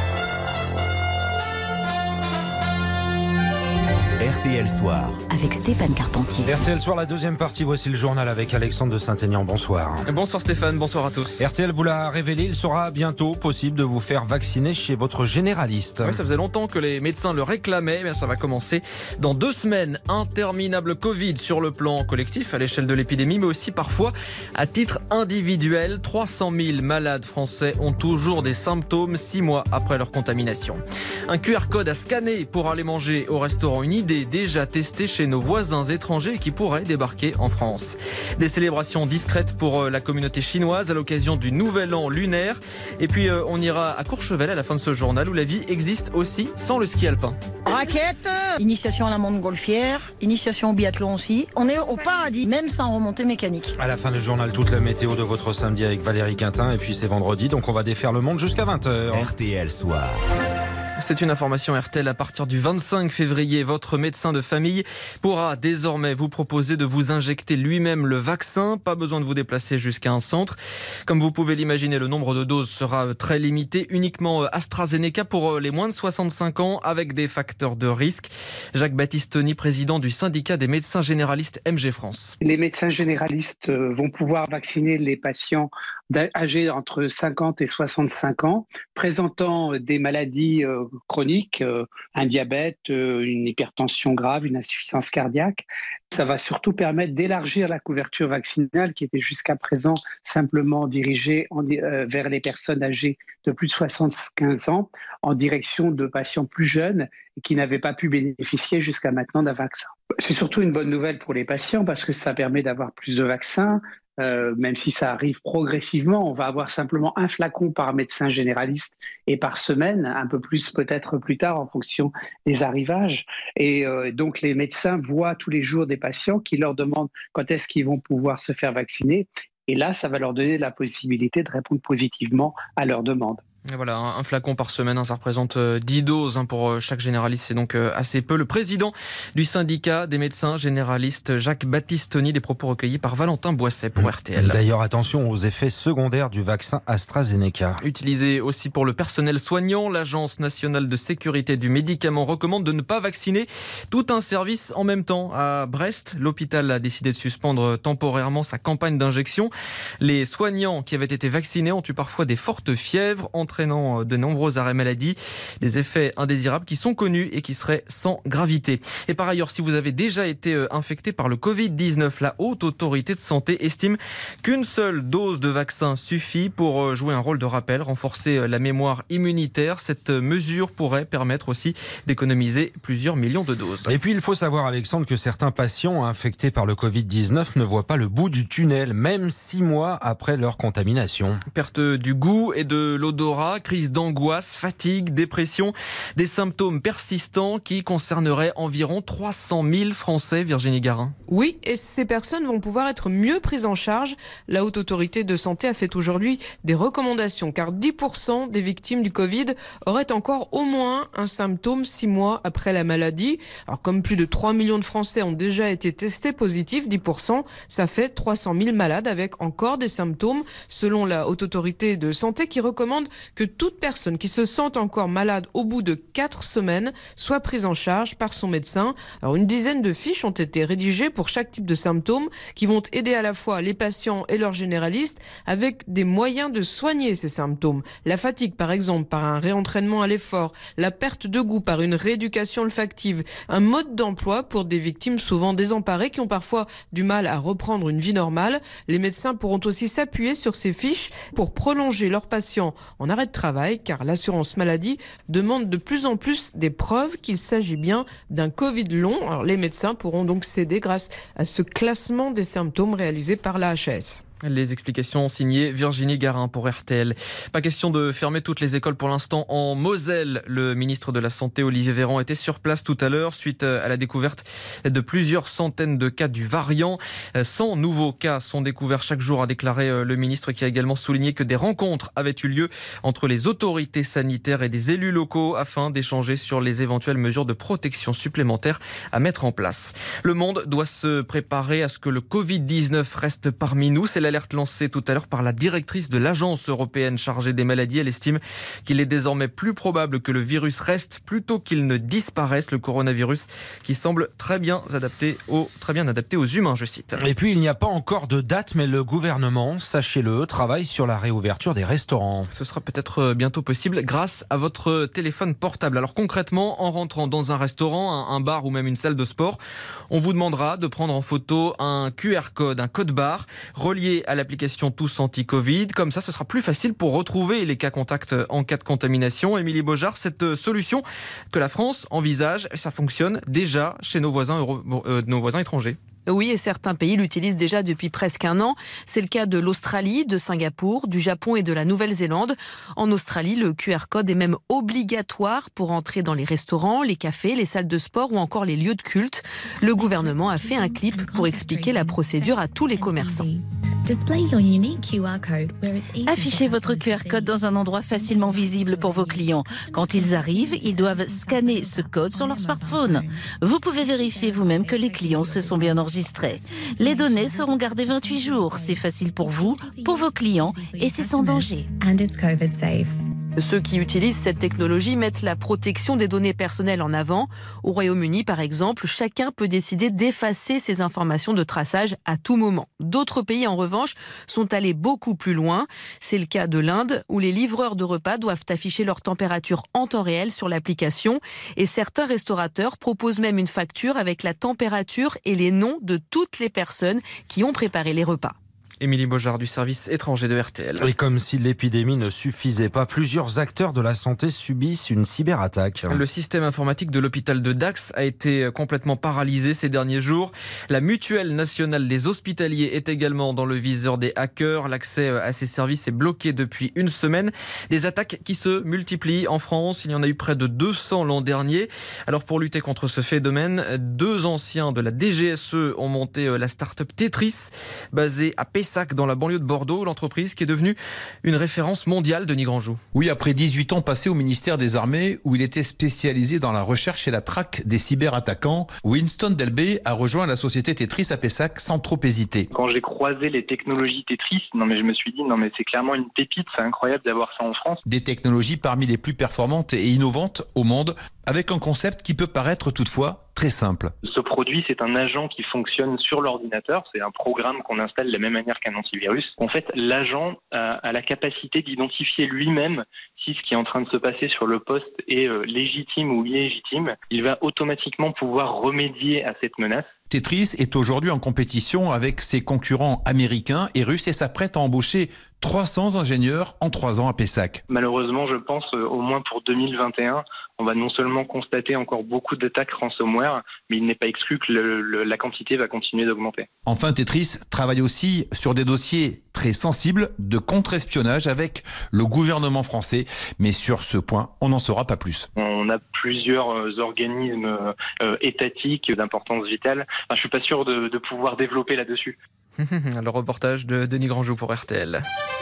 RTL Soir. Avec Stéphane Carpentier. RTL Soir, la deuxième partie. Voici le journal avec Alexandre de Saint-Aignan. Bonsoir. Bonsoir Stéphane, bonsoir à tous. RTL vous l'a révélé, il sera bientôt possible de vous faire vacciner chez votre généraliste. Oui, ça faisait longtemps que les médecins le réclamaient. Mais ça va commencer dans 2 semaines. Interminable Covid sur le plan collectif à l'échelle de l'épidémie, mais aussi parfois à titre individuel. 300 000 malades français ont toujours des symptômes 6 mois après leur contamination. Un QR code à scanner pour aller manger au restaurant. Une idée déjà testée chez nos voisins étrangers qui pourraient débarquer en France. Des célébrations discrètes pour la communauté chinoise à l'occasion du nouvel an lunaire. Et puis on ira à Courchevel à la fin de ce journal où la vie existe aussi sans le ski alpin. Raquette, initiation à la montgolfière, initiation au biathlon aussi. On est au paradis, même sans remontée mécanique. À la fin du journal, toute la météo de votre samedi avec Valérie Quintin. Et puis c'est vendredi, donc on va défaire le monde jusqu'à 20h. RTL Soir. C'est une information RTL. À partir du 25 février, votre médecin de famille pourra désormais vous proposer de vous injecter lui-même le vaccin. Pas besoin de vous déplacer jusqu'à un centre. Comme vous pouvez l'imaginer, le nombre de doses sera très limité. Uniquement AstraZeneca pour les moins de 65 ans avec des facteurs de risque. Jacques-Baptiste Tony, président du syndicat des médecins généralistes MG France. Les médecins généralistes vont pouvoir vacciner les patients âgés entre 50 et 65 ans, présentant des maladies chroniques, un diabète, une hypertension grave, une insuffisance cardiaque. Ça va surtout permettre d'élargir la couverture vaccinale qui était jusqu'à présent simplement dirigée vers les personnes âgées de plus de 75 ans en direction de patients plus jeunes et qui n'avaient pas pu bénéficier jusqu'à maintenant d'un vaccin. C'est surtout une bonne nouvelle pour les patients parce que ça permet d'avoir plus de vaccins. Même si ça arrive progressivement, on va avoir simplement un flacon par médecin généraliste et par semaine, un peu plus peut-être plus tard en fonction des arrivages. Et donc les médecins voient tous les jours des patients qui leur demandent quand est-ce qu'ils vont pouvoir se faire vacciner. Et là, ça va leur donner la possibilité de répondre positivement à leurs demandes. Et voilà, un flacon par semaine, ça représente 10 doses pour chaque généraliste, c'est donc assez peu. Le président du syndicat des médecins généralistes, Jacques Battistoni, des propos recueillis par Valentin Boisset pour RTL. D'ailleurs, attention aux effets secondaires du vaccin AstraZeneca. Utilisé aussi pour le personnel soignant, l'Agence nationale de sécurité du médicament recommande de ne pas vacciner tout un service en même temps. À Brest, l'hôpital a décidé de suspendre temporairement sa campagne d'injection. Les soignants qui avaient été vaccinés ont eu parfois des fortes fièvres, entraînant de nombreux arrêts maladie, des effets indésirables qui sont connus et qui seraient sans gravité. Et par ailleurs, si vous avez déjà été infecté par le Covid-19, la Haute Autorité de Santé estime qu'une seule dose de vaccin suffit pour jouer un rôle de rappel, renforcer la mémoire immunitaire. Cette mesure pourrait permettre aussi d'économiser plusieurs millions de doses. Et puis il faut savoir, Alexandre, que certains patients infectés par le Covid-19 ne voient pas le bout du tunnel, même 6 mois après leur contamination. Perte du goût et de l'odorat, crise d'angoisse, fatigue, dépression, des symptômes persistants qui concerneraient environ 300 000 Français, Virginie Garin. Oui, et ces personnes vont pouvoir être mieux prises en charge. La Haute Autorité de Santé a fait aujourd'hui des recommandations, car 10% des victimes du Covid auraient encore au moins un symptôme 6 mois après la maladie. Alors comme plus de 3 millions de Français ont déjà été testés positifs, 10%, ça fait 300 000 malades avec encore des symptômes, selon la Haute Autorité de Santé qui recommande que toute personne qui se sente encore malade au bout de 4 semaines soit prise en charge par son médecin. Alors une dizaine de fiches ont été rédigées pour chaque type de symptômes qui vont aider à la fois les patients et leurs généralistes avec des moyens de soigner ces symptômes. La fatigue par exemple par un réentraînement à l'effort, la perte de goût par une rééducation olfactive, un mode d'emploi pour des victimes souvent désemparées qui ont parfois du mal à reprendre une vie normale. Les médecins pourront aussi s'appuyer sur ces fiches pour prolonger leurs patients en arrêt de travail, car l'assurance maladie demande de plus en plus des preuves qu'il s'agit bien d'un Covid long. Alors, les médecins pourront donc s'aider grâce à ce classement des symptômes réalisé par la HAS. Les explications signées Virginie Garin pour RTL. Pas question de fermer toutes les écoles pour l'instant en Moselle. Le ministre de la Santé, Olivier Véran, était sur place tout à l'heure suite à la découverte de plusieurs centaines de cas du variant. 100 nouveaux cas sont découverts chaque jour, a déclaré le ministre, qui a également souligné que des rencontres avaient eu lieu entre les autorités sanitaires et des élus locaux afin d'échanger sur les éventuelles mesures de protection supplémentaires à mettre en place. Le monde doit se préparer à ce que le Covid-19 reste parmi nous. C'est l'alerte lancée tout à l'heure par la directrice de l'agence européenne chargée des maladies. Elle estime qu'il est désormais plus probable que le virus reste plutôt qu'il ne disparaisse. Le coronavirus qui semble très bien adapté aux humains, je cite. Et puis il n'y a pas encore de date, mais le gouvernement, sachez-le, travaille sur la réouverture des restaurants. Ce sera peut-être bientôt possible grâce à votre téléphone portable. Alors concrètement, en rentrant dans un restaurant, un bar ou même une salle de sport, on vous demandera de prendre en photo un QR code, un code barre relié à l'application Tous Anti-Covid. Comme ça, ce sera plus facile pour retrouver les cas contacts en cas de contamination. Émilie Beaujard, cette solution que la France envisage, ça fonctionne déjà chez nos voisins étrangers. Oui, et certains pays l'utilisent déjà depuis presque un an. C'est le cas de l'Australie, de Singapour, du Japon et de la Nouvelle-Zélande. En Australie, le QR code est même obligatoire pour entrer dans les restaurants, les cafés, les salles de sport ou encore les lieux de culte. Le gouvernement a fait un clip pour expliquer la procédure à tous les commerçants. Affichez votre QR code dans un endroit facilement visible pour vos clients. Quand ils arrivent, ils doivent scanner ce code sur leur smartphone. Vous pouvez vérifier vous-même que les clients se sont bien enregistrés. Les données seront gardées 28 jours. C'est facile pour vous, pour vos clients et c'est sans danger. Ceux qui utilisent cette technologie mettent la protection des données personnelles en avant. Au Royaume-Uni, par exemple, chacun peut décider d'effacer ses informations de traçage à tout moment. D'autres pays, en revanche, sont allés beaucoup plus loin. C'est le cas de l'Inde, où les livreurs de repas doivent afficher leur température en temps réel sur l'application. Et certains restaurateurs proposent même une facture avec la température et les noms de toutes les personnes qui ont préparé les repas. Émilie Beaujard du service étranger de RTL. Et comme si l'épidémie ne suffisait pas, plusieurs acteurs de la santé subissent une cyberattaque. Le système informatique de l'hôpital de Dax a été complètement paralysé ces derniers jours. La mutuelle nationale des hospitaliers est également dans le viseur des hackers. L'accès à ces services est bloqué depuis une semaine. Des attaques qui se multiplient en France. Il y en a eu près de 200 l'an dernier. Alors pour lutter contre ce phénomène, 2 anciens de la DGSE ont monté la start-up Tetris, basée à Pessis Pessac dans la banlieue de Bordeaux, l'entreprise qui est devenue une référence mondiale, Denis Grandjou. Oui, après 18 ans passés au ministère des Armées où il était spécialisé dans la recherche et la traque des cyberattaquants, Winston Delbé a rejoint la société Tetris à Pessac sans trop hésiter. Quand j'ai croisé les technologies Tetris, je me suis dit c'est clairement une pépite, c'est incroyable d'avoir ça en France. Des technologies parmi les plus performantes et innovantes au monde, avec un concept qui peut paraître toutefois très simple. Ce produit, c'est un agent qui fonctionne sur l'ordinateur. C'est un programme qu'on installe de la même manière qu'un antivirus. En fait, l'agent a la capacité d'identifier lui-même si ce qui est en train de se passer sur le poste est légitime ou illégitime. Il va automatiquement pouvoir remédier à cette menace. Tetris est aujourd'hui en compétition avec ses concurrents américains et russes et s'apprête à embaucher 300 ingénieurs en 3 ans à Pessac. Malheureusement, je pense, au moins pour 2021, on va non seulement constater encore beaucoup d'attaques ransomware, mais il n'est pas exclu que la quantité va continuer d'augmenter. Enfin, Tetris travaille aussi sur des dossiers très sensibles de contre-espionnage avec le gouvernement français. Mais sur ce point, on n'en saura pas plus. On a plusieurs organismes étatiques d'importance vitale. Je ne suis pas sûr de pouvoir développer là-dessus. Le reportage de Denis Grandjou pour RTL.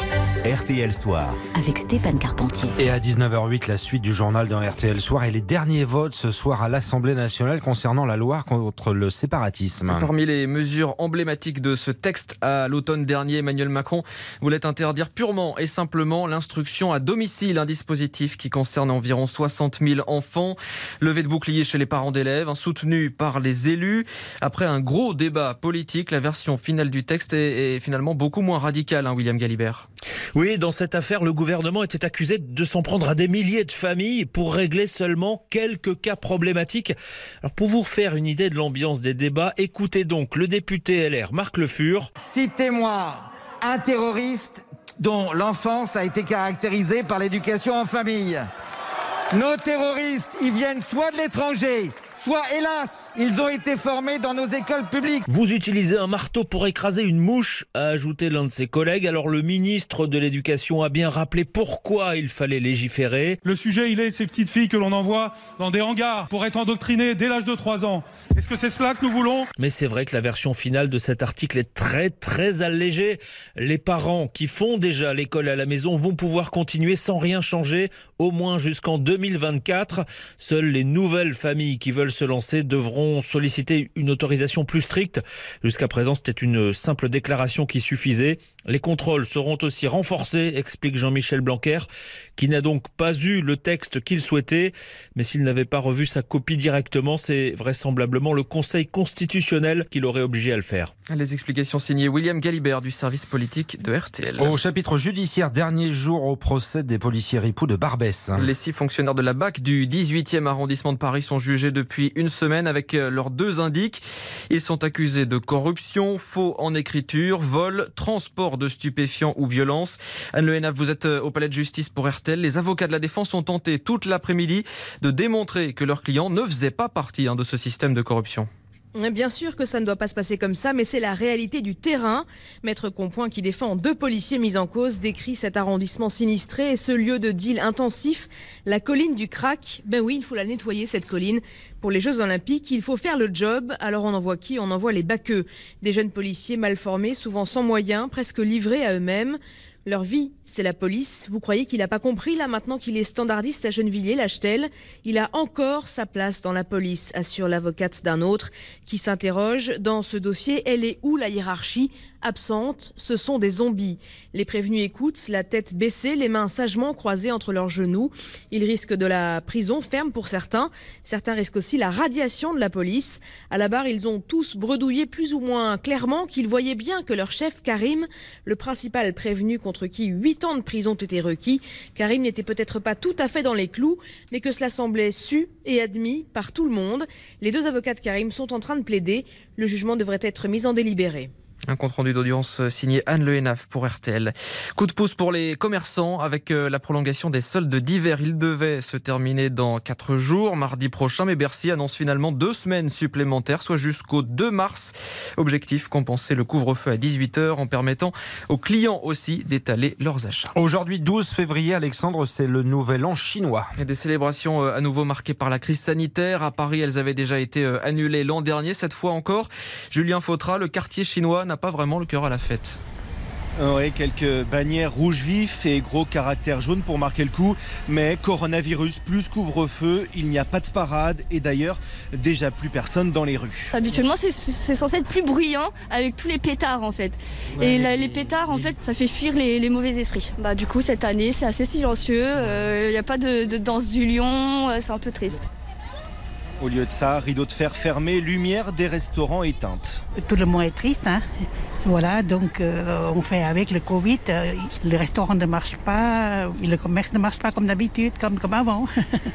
RTL Soir. Avec Stéphane Carpentier. Et à 19h08, la suite du journal dans RTL Soir et les derniers votes ce soir à l'Assemblée nationale concernant la loi contre le séparatisme. Parmi les mesures emblématiques de ce texte, à l'automne dernier, Emmanuel Macron voulait interdire purement et simplement l'instruction à domicile, un dispositif qui concerne environ 60 000 enfants. Levée de bouclier chez les parents d'élèves, soutenu par les élus. Après un gros débat politique, la version finale du texte est finalement beaucoup moins radicale, William Galibert. Oui, dans cette affaire, le gouvernement était accusé de s'en prendre à des milliers de familles pour régler seulement quelques cas problématiques. Alors pour vous faire une idée de l'ambiance des débats, écoutez donc le député LR Marc Le Fur. Citez-moi un terroriste dont l'enfance a été caractérisée par l'éducation en famille. Nos terroristes, ils viennent soit de l'étranger, soit, hélas, ils ont été formés dans nos écoles publiques. Vous utilisez un marteau pour écraser une mouche, a ajouté l'un de ses collègues. Alors le ministre de l'Éducation a bien rappelé pourquoi il fallait légiférer. Le sujet, il est ces petites filles que l'on envoie dans des hangars pour être endoctrinées dès l'âge de 3 ans. Est-ce que c'est cela que nous voulons ? Mais c'est vrai que la version finale de cet article est très très allégée. Les parents qui font déjà l'école à la maison vont pouvoir continuer sans rien changer, au moins jusqu'en 2024. Seules les nouvelles familles qui veulent se lancer devront solliciter une autorisation plus stricte. Jusqu'à présent, c'était une simple déclaration qui suffisait. Les contrôles seront aussi renforcés, explique Jean-Michel Blanquer, qui n'a donc pas eu le texte qu'il souhaitait. Mais s'il n'avait pas revu sa copie directement, c'est vraisemblablement le Conseil constitutionnel qui l'aurait obligé à le faire. Les explications signées William Galibert du service politique de RTL. Au chapitre judiciaire, dernier jour au procès des policiers ripoux de Barbès. Les 6 fonctionnaires de la BAC du 18e arrondissement de Paris sont jugés depuis une semaine avec leurs 2 indices. Ils sont accusés de corruption, faux en écriture, vol, transport de stupéfiants ou violence. Anne Le Hénaff, vous êtes au palais de justice pour RTL. Les avocats de la défense ont tenté toute l'après-midi de démontrer que leurs clients ne faisaient pas partie de ce système de corruption. Bien sûr que ça ne doit pas se passer comme ça, mais c'est la réalité du terrain. Maître Compoint, qui défend 2 policiers mis en cause, décrit cet arrondissement sinistré et ce lieu de deal intensif, la colline du crack. Ben oui, il faut la nettoyer, cette colline. Pour les Jeux Olympiques, il faut faire le job. Alors on envoie qui ? On envoie les baqueux. Des jeunes policiers mal formés, souvent sans moyens, presque livrés à eux-mêmes. Leur vie, c'est la police. Vous croyez qu'il n'a pas compris là maintenant qu'il est standardiste à Gennevilliers, Lachtel ? Il a encore sa place dans la police, assure l'avocate d'un autre qui s'interroge. Dans ce dossier, elle est où la hiérarchie ? Absente, ce sont des zombies. Les prévenus écoutent, la tête baissée, les mains sagement croisées entre leurs genoux. Ils risquent de la prison ferme pour certains. Certains risquent aussi la radiation de la police. À la barre, ils ont tous bredouillé plus ou moins clairement qu'ils voyaient bien que leur chef, Karim, le principal prévenu contre qui 8 ans de prison ont été requis, Karim n'était peut-être pas tout à fait dans les clous, mais que cela semblait su et admis par tout le monde. Les 2 avocats de Karim sont en train de plaider. Le jugement devrait être mis en délibéré. Un compte-rendu d'audience signé Anne Le Hénaff pour RTL. Coup de pouce pour les commerçants avec la prolongation des soldes d'hiver. Il devait se terminer dans 4 jours, mardi prochain, mais Bercy annonce finalement 2 semaines supplémentaires, soit jusqu'au 2 mars. Objectif, compenser le couvre-feu à 18h en permettant aux clients aussi d'étaler leurs achats. Aujourd'hui, 12 février, Alexandre, c'est le nouvel an chinois. Et des célébrations à nouveau marquées par la crise sanitaire. À Paris, elles avaient déjà été annulées l'an dernier. Cette fois encore, Julien Fautra, le quartier chinois n'a pas vraiment le cœur à la fête. Oui, quelques bannières rouge vif et gros caractères jaunes pour marquer le coup. Mais coronavirus plus couvre-feu, il n'y a pas de parade et d'ailleurs déjà plus personne dans les rues. Habituellement c'est censé être plus bruyant avec tous les pétards en fait. Ouais, et les pétards en fait ça fait fuir les mauvais esprits. Du coup cette année c'est assez silencieux, il n'y a pas de danse du lion, c'est un peu triste. Au lieu de ça, rideau de fer fermé, lumière des restaurants éteintes. Tout le monde est triste, hein. Voilà, donc on fait avec le Covid, les restaurants ne marchent pas, le commerce ne marche pas comme d'habitude, comme avant.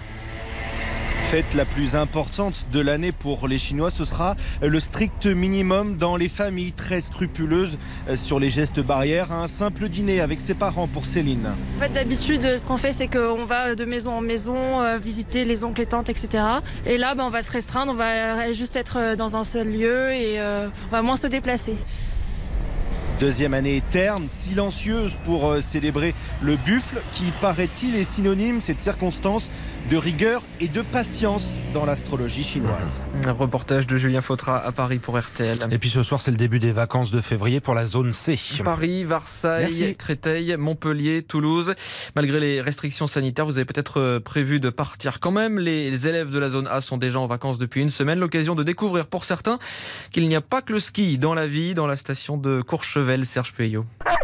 Fête la plus importante de l'année pour les Chinois, ce sera le strict minimum dans les familles très scrupuleuses sur les gestes barrières. Un simple dîner avec ses parents pour Céline. En fait, d'habitude, ce qu'on fait, c'est qu'on va de maison en maison visiter les oncles et tantes, etc. Et là, on va se restreindre, on va juste être dans un seul lieu et on va moins se déplacer. Deuxième année terne, silencieuse pour célébrer le buffle qui, paraît-il, est synonyme, cette circonstance, de rigueur et de patience dans l'astrologie chinoise. Un reportage de Julien Fautra à Paris pour RTL. Et puis ce soir, c'est le début des vacances de février pour la zone C. Paris, Versailles, Créteil, Montpellier, Toulouse. Malgré les restrictions sanitaires, vous avez peut-être prévu de partir quand même. Les élèves de la zone A sont déjà en vacances depuis une semaine. L'occasion de découvrir pour certains qu'il n'y a pas que le ski dans la vie, dans la station de Courchevel. Serge Puyot.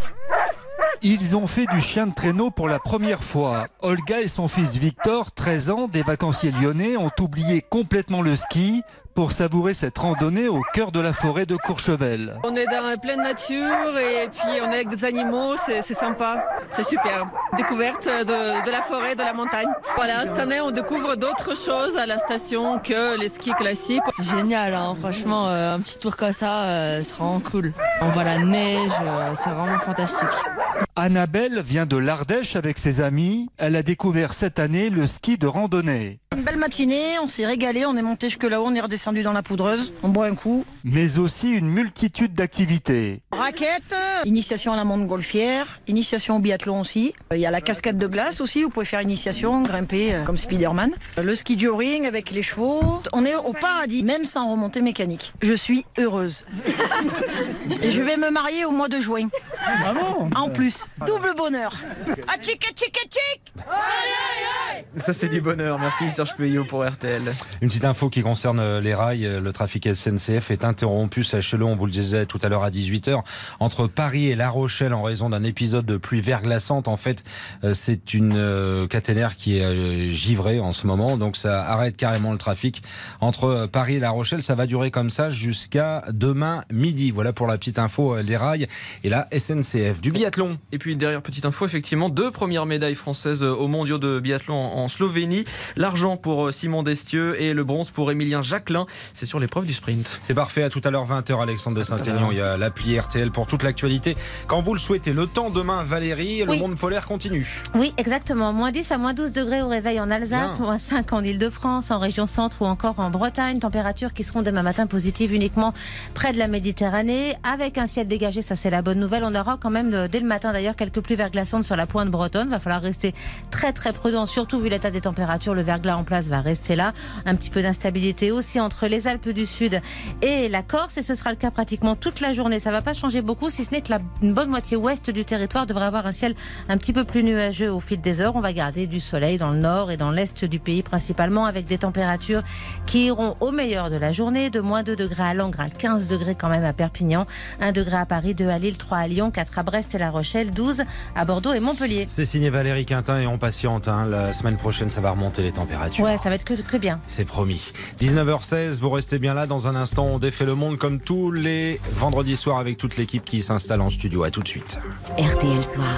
Ils ont fait du chien de traîneau pour la première fois. Olga et son fils Victor, 13 ans, des vacanciers lyonnais, ont oublié complètement le ski pour savourer cette randonnée au cœur de la forêt de Courchevel. On est dans la pleine nature et puis on est avec des animaux, c'est sympa, c'est super. Découverte de la forêt, de la montagne. Voilà, cette année on découvre d'autres choses à la station que les skis classiques. C'est génial, hein. Franchement, un petit tour comme ça, c'est vraiment cool. On voit la neige, c'est vraiment fantastique. Annabelle vient de l'Ardèche avec ses amis. Elle a découvert cette année le ski de randonnée. Une belle matinée, on s'est régalé, on est monté jusque là-haut, on est redescendu dans la poudreuse, on boit un coup. Mais aussi une multitude d'activités. Raquettes, initiation à la montgolfière, initiation au biathlon aussi. Il y a la cascade de glace aussi, vous pouvez faire initiation, grimper comme Spider-Man. Le ski joring avec les chevaux. On est au paradis, même sans remontée mécanique. Je suis heureuse. Et je vais me marier au mois de juin. Ah bon ? En plus, double bonheur. Ah tchic, tchic, tchic. Ça c'est du bonheur, merci Serge Puyot pour RTL. Une petite info qui concerne les rails, le trafic SNCF est interrompu, sachez-le, on vous le disait tout à l'heure à 18h, entre Paris et La Rochelle en raison d'un épisode de pluie verglaçante. En fait, c'est une caténaire qui est givrée en ce moment, donc ça arrête carrément le trafic entre Paris et La Rochelle. Ça va durer comme ça jusqu'à demain midi. Voilà pour la petite info, les rails et la SNCF. Du biathlon. Et puis derrière, petite info, effectivement, 2 premières médailles françaises aux mondiaux de biathlon en Slovénie. L'argent pour Simon Destieux et le bronze pour Émilien Jacquelin. C'est sur l'épreuve du sprint. C'est parfait, à tout à l'heure 20h Alexandre de Saint-Aignan. Il y a l'appli RTL pour toute l'actualité. Quand vous le souhaitez, le temps demain Valérie, le monde polaire continue. Oui, exactement. Moins 10 à moins 12 degrés au réveil en Alsace, moins 5 en Ile-de-France, en région centre ou encore en Bretagne. Températures qui seront demain matin positives uniquement près de la Méditerranée. Avec un ciel dégagé, ça c'est la bonne nouvelle. On aura quand même dès le matin d'ailleurs quelques pluies verglaçantes sur la pointe bretonne. Va falloir rester très très prudent, surtout vu l'état des températures. Le verglas en place va rester là. Un petit peu d'instabilité aussi entre les Alpes du Sud et la Corse, et ce sera le cas pratiquement toute la journée. Ça va pas changer beaucoup, si ce n'est que une bonne moitié ouest du territoire devrait avoir un ciel un petit peu plus nuageux au fil des heures. On va garder du soleil dans le nord et dans l'est du pays principalement, avec des températures qui iront au meilleur de la journée, de moins 2 degrés à Langres, à 15 degrés quand même à Perpignan, 1 degré à Paris, 2 à Lille, 3 à Lyon, 4 à Brest et La Rochelle, 12 à Bordeaux et Montpellier. C'est signé Valérie Quintin et on patiente. La semaine prochaine, ça va remonter les températures. Ouais, ça va être que bien. C'est promis. 19h16, vous restez bien là. Dans un instant, on défait le monde comme tous les vendredis soirs avec toute l'équipe qui s'installe en studio. À tout de suite. RTL Soir.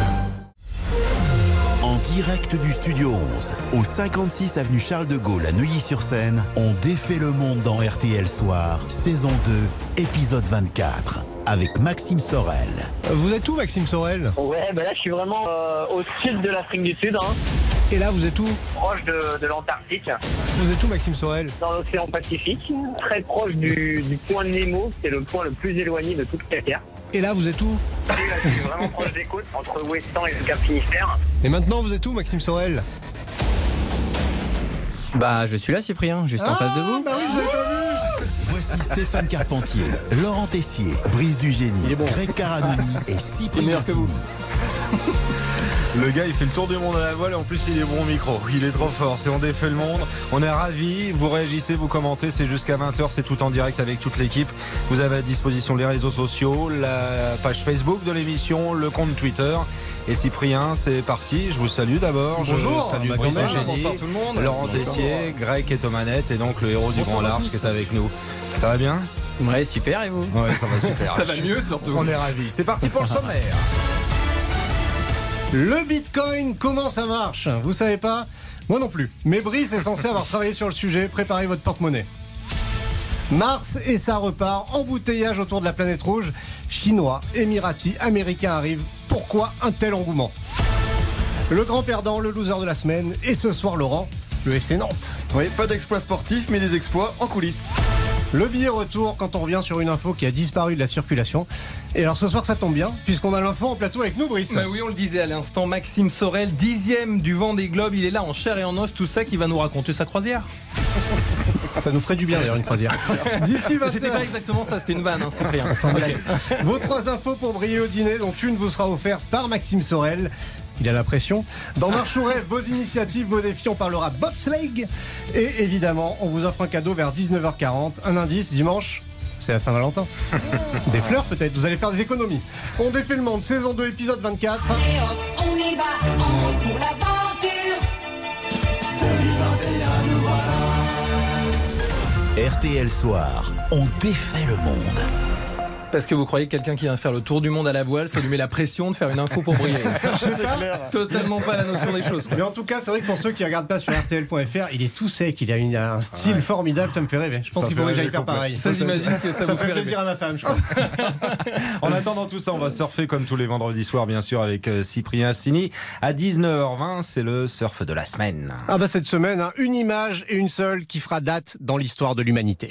En direct du Studio 11, au 56 avenue Charles de Gaulle à Neuilly-sur-Seine, on défait le monde dans RTL Soir, saison 2, épisode 24. Avec Maxime Sorel. Vous êtes où, Maxime Sorel ? Ouais, là je suis vraiment au sud de l'Afrique du Sud. Et là, vous êtes où ? Proche de l'Antarctique. Vous êtes où, Maxime Sorel ? Dans l'océan Pacifique, très proche du point Nemo, c'est le point le plus éloigné de toute la Terre. Et là, vous êtes où ? Là, je suis vraiment proche des côtes, entre Ouessant et le Cap Finistère. Et maintenant, vous êtes où, Maxime Sorel ? Je suis là, Cyprien, juste en face de vous. Bah oui, vous avez pas vu. Voici Voici Stéphane Carpentier, Laurent Tessier, Brice Dugénie, Greg Caranoni et Cyprien Assini. Le gars, il fait le tour du monde à la voile et en plus, il est bon au micro. Il est trop fort. C'est On défait le monde. On est ravis. Vous réagissez, vous commentez. C'est jusqu'à 20h. C'est tout en direct avec toute l'équipe. Vous avez à disposition les réseaux sociaux, la page Facebook de l'émission, le compte Twitter. Et Cyprien, c'est parti. Je vous salue d'abord. Bonjour. Je salue Brice Dugénie, bonsoir tout le monde. Laurent Tessier, Greg qui est aux manettes et donc le héros du Grand Large qui est avec nous. Ça va bien ? Ouais, super, et vous ? Ouais, ça va super. Ça va mieux surtout. On est ravis. C'est parti pour le sommaire. Le Bitcoin, comment ça marche ? Vous savez pas ? Moi non plus. Mais Brice est censé avoir travaillé sur le sujet. Préparez votre porte-monnaie. Mars et ça repart. Embouteillage autour de la planète rouge. Chinois, Émiratis, Américains arrivent. Pourquoi un tel engouement ? Le grand perdant, le loser de la semaine. Et ce soir, Laurent, le FC Nantes. Oui, pas d'exploits sportifs, mais des exploits en coulisses. Le billet retour quand on revient sur une info qui a disparu de la circulation. Et alors ce soir ça tombe bien, puisqu'on a l'info en plateau avec nous, Brice. Bah oui, on le disait à l'instant, Maxime Sorel, 10e du Vendée Globe, il est là en chair et en os, tout ça, qui va nous raconter sa croisière. Ça nous ferait du bien d'ailleurs une croisière. D'ici 20h. C'était pas exactement ça, c'était une vanne, hein, c'est rien. Okay. Vos 3 infos pour briller au dîner, dont une vous sera offerte par Maxime Sorel. Il a la pression. Dans Marche ou Rêve, vos initiatives, vos défis, on parlera bobsleigh. Et évidemment, on vous offre un cadeau vers 19h40. Un indice, dimanche, c'est la Saint-Valentin. Des fleurs peut-être, vous allez faire des économies. On défait le monde, saison 2, épisode 24. Et hop, on y va, en route pour l'aventure. 2021, nous voilà. RTL Soir, on défait le monde. Parce que vous croyez que quelqu'un qui vient faire le tour du monde à la voile, ça lui met la pression de faire une info pour briller. Totalement pas la notion des choses. Mais en tout cas, c'est vrai que pour ceux qui ne regardent pas sur RTL.fr, il est tout sec, il a un style formidable, ça me fait rêver. Je pense qu'il faudrait que j'aille faire pareil. Ça, j'imagine que ça vous fait plaisir à ma femme, je crois. En attendant tout ça, on va surfer comme tous les vendredis soirs, bien sûr, avec Cyprien Assini. À 19h20, c'est le surf de la semaine. Ah bah cette semaine, hein, une image et une seule qui fera date dans l'histoire de l'humanité.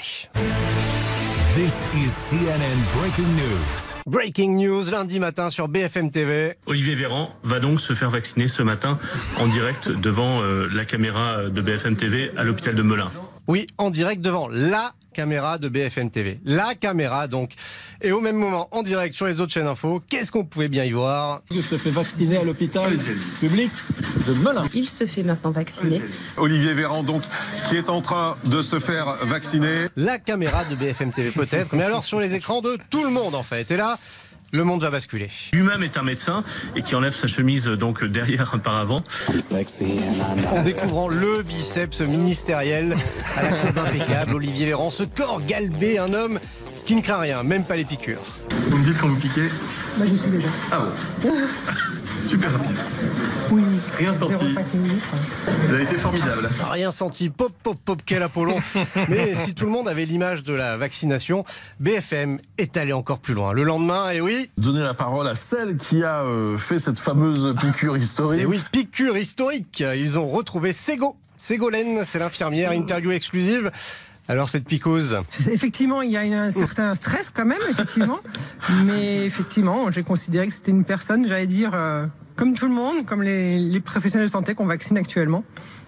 This is CNN Breaking News. Breaking news, lundi matin sur BFM TV. Olivier Véran va donc se faire vacciner ce matin en direct devant la caméra de BFM TV à l'hôpital de Melun. Oui, en direct devant la caméra de BFM TV. La caméra donc. Et au même moment, en direct sur les autres chaînes info, qu'est-ce qu'on pouvait bien y voir ? Il se fait vacciner à l'hôpital public de Melun. Il se fait maintenant vacciner. Olivier Véran donc qui est en train de se faire vacciner. La caméra de BFM TV peut-être, mais alors sur les écrans de tout le monde en fait. Et là, le monde va basculer. Lui-même est un médecin et qui enlève sa chemise donc derrière par avant. En découvrant le biceps ministériel à la coupe impeccable, Olivier Véran, ce corps galbé, un homme qui ne craint rien, même pas les piqûres. Vous me dites quand vous piquez ? Bah, j'y suis déjà. Ah bon. Super rapide. Oui. Rien senti. 0,5 minutes. Vous avez été formidable. Rien senti, pop, pop, pop, quel Apollon. Mais si tout le monde avait l'image de la vaccination, BFM est allé encore plus loin. Le lendemain, et oui... Donner la parole à celle qui a fait cette fameuse piqûre historique. Et oui, piqûre historique. Ils ont retrouvé Ségolène, c'est l'infirmière, interview exclusive. Alors cette piquose ? Effectivement, il y a un certain stress quand même, effectivement. Mais effectivement, j'ai considéré que c'était une personne, j'allais dire, comme tout le monde, comme les professionnels de santé qu'on vaccine actuellement.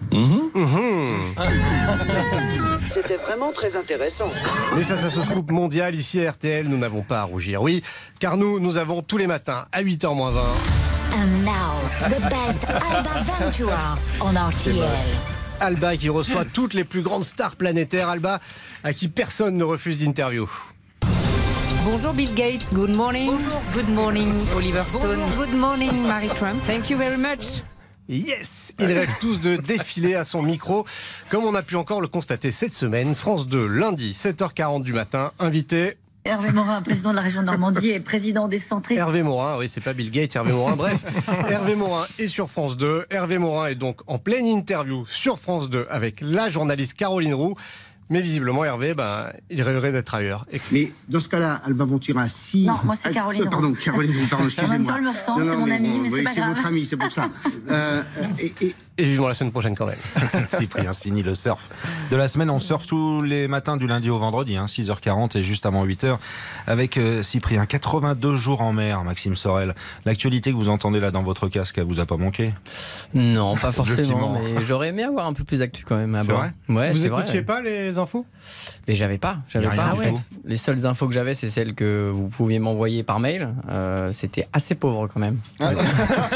C'était vraiment très intéressant. Mais face à ce scoop mondial, ici à RTL, nous n'avons pas à rougir. Oui, car nous avons tous les matins, à 8h-20... And now, the best Alba Ventura on RTL. Alba qui reçoit toutes les plus grandes stars planétaires. Alba à qui personne ne refuse d'interview. Bonjour Bill Gates, good morning. Bonjour. Good morning Oliver Stone. Bonjour. Good morning Mary Trump. Thank you very much. Yes, ils rêvent tous de défiler à son micro, comme on a pu encore le constater cette semaine. France 2, lundi, 7h40 du matin, invité... Hervé Morin, président de la région Normandie et président des centristes. Hervé Morin, oui, c'est pas Bill Gates, Hervé Morin, bref. Hervé Morin est sur France 2. Hervé Morin est donc en pleine interview sur France 2 avec la journaliste Caroline Roux. Mais visiblement, Hervé, il rêverait d'être ailleurs. Mais dans ce cas-là, Alba Ventura, si... Non, moi c'est Caroline Roux. Pardon, excusez-moi. En même temps, je me ressens, c'est mon ami, mais c'est pas grave. C'est votre ami, c'est pour ça. Et vivement la semaine prochaine quand même. Cyprien Sini, le surf de la semaine. On surfe tous les matins du lundi au vendredi, 6h40 et juste avant 8h avec Cyprien. 82 jours en mer, Maxime Sorel. L'actualité que vous entendez là dans votre casque, elle vous a pas manqué? Non, pas forcément, mais j'aurais aimé avoir un peu plus d'actu quand même. C'est vrai? Ouais, vous c'est écoutiez vrai. pas les infos? Mais j'avais pas en fait. Les seules infos que j'avais, c'est celles que vous pouviez m'envoyer par mail. C'était assez pauvre quand même. Ah, Ouais.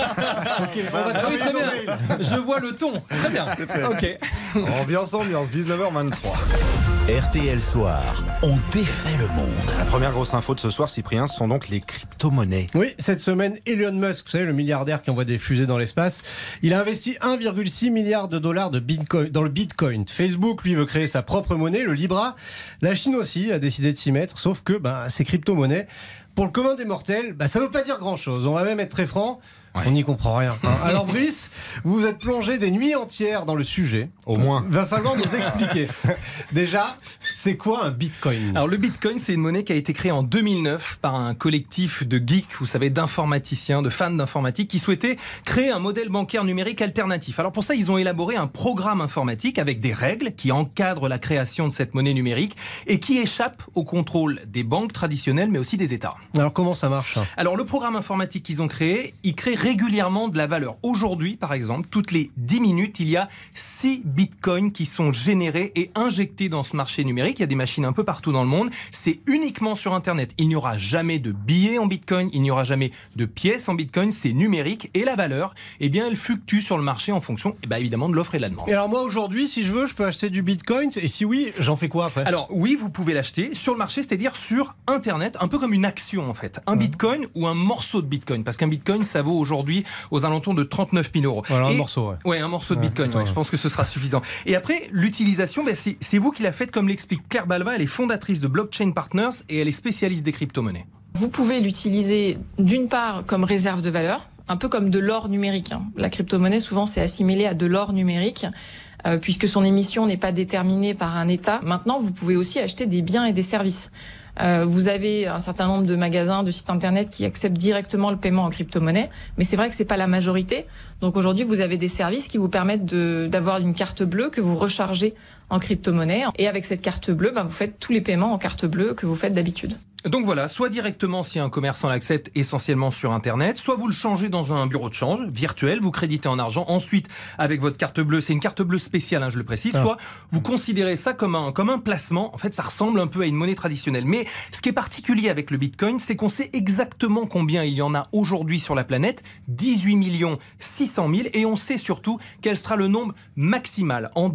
ok, on va travailler très nos bien. mails. Je vois le ton. Très bien. Ok. Ambiance, 19h23. RTL Soir, on défait le monde. La première grosse info de ce soir, Cyprien, ce sont donc les crypto-monnaies. Oui, cette semaine, Elon Musk, vous savez, le milliardaire qui envoie des fusées dans l'espace, il a investi 1,6 milliard de dollars de Bitcoin, dans le Bitcoin. Facebook, lui, veut créer sa propre monnaie, le Libra. La Chine aussi a décidé de s'y mettre, sauf que ces crypto-monnaies, pour le commun des mortels, ça ne veut pas dire grand-chose. On va même être très franc. Ouais. On n'y comprend rien. Alors Brice, vous vous êtes plongé des nuits entières dans le sujet. Au moins. Va falloir nous expliquer. Déjà, c'est quoi un Bitcoin? Alors le Bitcoin, c'est une monnaie qui a été créée en 2009 par un collectif de geeks, vous savez, d'informaticiens, de fans d'informatique qui souhaitaient créer un modèle bancaire numérique alternatif. Alors pour ça, ils ont élaboré un programme informatique avec des règles qui encadrent la création de cette monnaie numérique et qui échappent au contrôle des banques traditionnelles, mais aussi des États. Alors comment ça marche? Alors le programme informatique qu'ils ont créé, il crée régulièrement de la valeur. Aujourd'hui, par exemple, toutes les 10 minutes, il y a 6 bitcoins qui sont générés et injectés dans ce marché numérique. Il y a des machines un peu partout dans le monde. C'est uniquement sur Internet. Il n'y aura jamais de billets en bitcoin, il n'y aura jamais de pièces en bitcoin. C'est numérique et la valeur, elle fluctue sur le marché en fonction, évidemment, de l'offre et de la demande. Et alors moi, aujourd'hui, si je veux, je peux acheter du bitcoin. Et si oui, j'en fais quoi après? Alors oui, vous pouvez l'acheter sur le marché, c'est-à-dire sur Internet, un peu comme une action en fait. Un bitcoin ou un morceau de bitcoin. Parce qu'un bitcoin, ça vaut aujourd'hui aux alentours de 39 000 euros. Voilà, un morceau, un morceau de bitcoin, je pense que ce sera suffisant. Et après, l'utilisation, c'est vous qui la faites, comme l'explique Claire Balva. Elle est fondatrice de Blockchain Partners et elle est spécialiste des crypto-monnaies. Vous pouvez l'utiliser d'une part comme réserve de valeur, un peu comme de l'or numérique. La crypto-monnaie, souvent, c'est assimilé à de l'or numérique. Puisque son émission n'est pas déterminée par un État. Maintenant, vous pouvez aussi acheter des biens et des services. Vous avez un certain nombre de magasins, de sites internet qui acceptent directement le paiement en crypto-monnaie, mais c'est vrai que c'est pas la majorité. Donc aujourd'hui, vous avez des services qui vous permettent d'avoir une carte bleue que vous rechargez en crypto-monnaie. Et avec cette carte bleue, vous faites tous les paiements en carte bleue que vous faites d'habitude. Donc voilà, soit directement si un commerçant l'accepte essentiellement sur Internet, soit vous le changez dans un bureau de change virtuel, vous créditez en argent, ensuite avec votre carte bleue, c'est une carte bleue spéciale, je le précise, soit vous considérez ça comme un placement, en fait ça ressemble un peu à une monnaie traditionnelle. Mais ce qui est particulier avec le Bitcoin, c'est qu'on sait exactement combien il y en a aujourd'hui sur la planète, 18 600 000, et on sait surtout quel sera le nombre maximal. En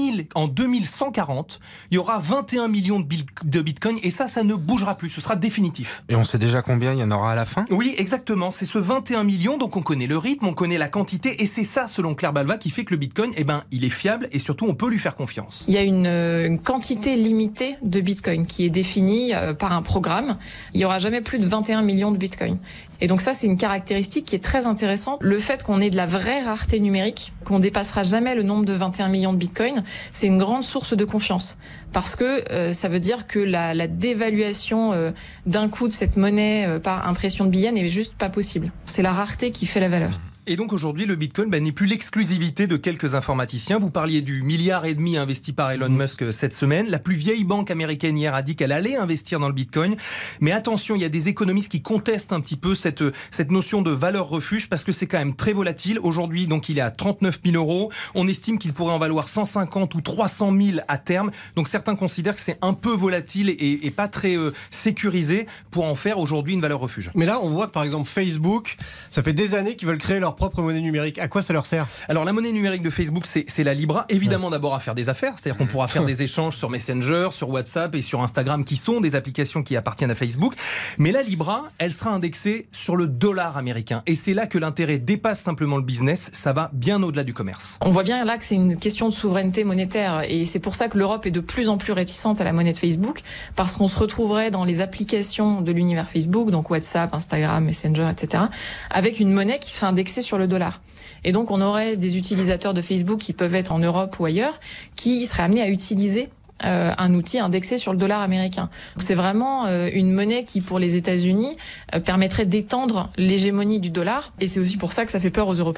2140, il y aura 21 millions de Bitcoin, et ça ne bougera plus. Ce sera définitif. Et on sait déjà combien il y en aura à la fin? Oui, exactement. C'est ce 21 millions, donc on connaît le rythme, on connaît la quantité, et c'est ça, selon Claire Balva, qui fait que le Bitcoin, il est fiable, et surtout, on peut lui faire confiance. Il y a une quantité limitée de Bitcoin qui est définie par un programme. Il n'y aura jamais plus de 21 millions de Bitcoin. Et donc ça, c'est une caractéristique qui est très intéressante. Le fait qu'on ait de la vraie rareté numérique, qu'on dépassera jamais le nombre de 21 millions de Bitcoin, c'est une grande source de confiance. Parce que ça veut dire que la dévaluation d'un coup de cette monnaie par impression de billets n'est juste pas possible. C'est la rareté qui fait la valeur. Et donc aujourd'hui, le Bitcoin n'est plus l'exclusivité de quelques informaticiens. Vous parliez du 1,5 milliard investi par Elon Musk cette semaine. La plus vieille banque américaine hier a dit qu'elle allait investir dans le Bitcoin. Mais attention, il y a des économistes qui contestent un petit peu cette notion de valeur refuge parce que c'est quand même très volatile. Aujourd'hui, donc, il est à 39 000 euros. On estime qu'il pourrait en valoir 150 ou 300 000 à terme. Donc certains considèrent que c'est un peu volatile et pas très sécurisé pour en faire aujourd'hui une valeur refuge. Mais là, on voit que par exemple Facebook, ça fait des années qu'ils veulent créer leur propre monnaie numérique. À quoi ça leur sert? Alors la monnaie numérique de Facebook, c'est la Libra. Évidemment, d'abord à faire des affaires, c'est-à-dire qu'on pourra faire des échanges sur Messenger, sur WhatsApp et sur Instagram, qui sont des applications qui appartiennent à Facebook. Mais la Libra, elle sera indexée sur le dollar américain. Et c'est là que l'intérêt dépasse simplement le business. Ça va bien au-delà du commerce. On voit bien là que c'est une question de souveraineté monétaire. Et c'est pour ça que l'Europe est de plus en plus réticente à la monnaie de Facebook, parce qu'on se retrouverait dans les applications de l'univers Facebook, donc WhatsApp, Instagram, Messenger, etc., avec une monnaie qui serait indexée sur le dollar. Et donc on aurait des utilisateurs de Facebook qui peuvent être en Europe ou ailleurs, qui seraient amenés à utiliser un outil indexé sur le dollar américain. Donc c'est vraiment une monnaie qui, pour les États-Unis, permettrait d'étendre l'hégémonie du dollar. Et c'est aussi pour ça que ça fait peur aux Européens.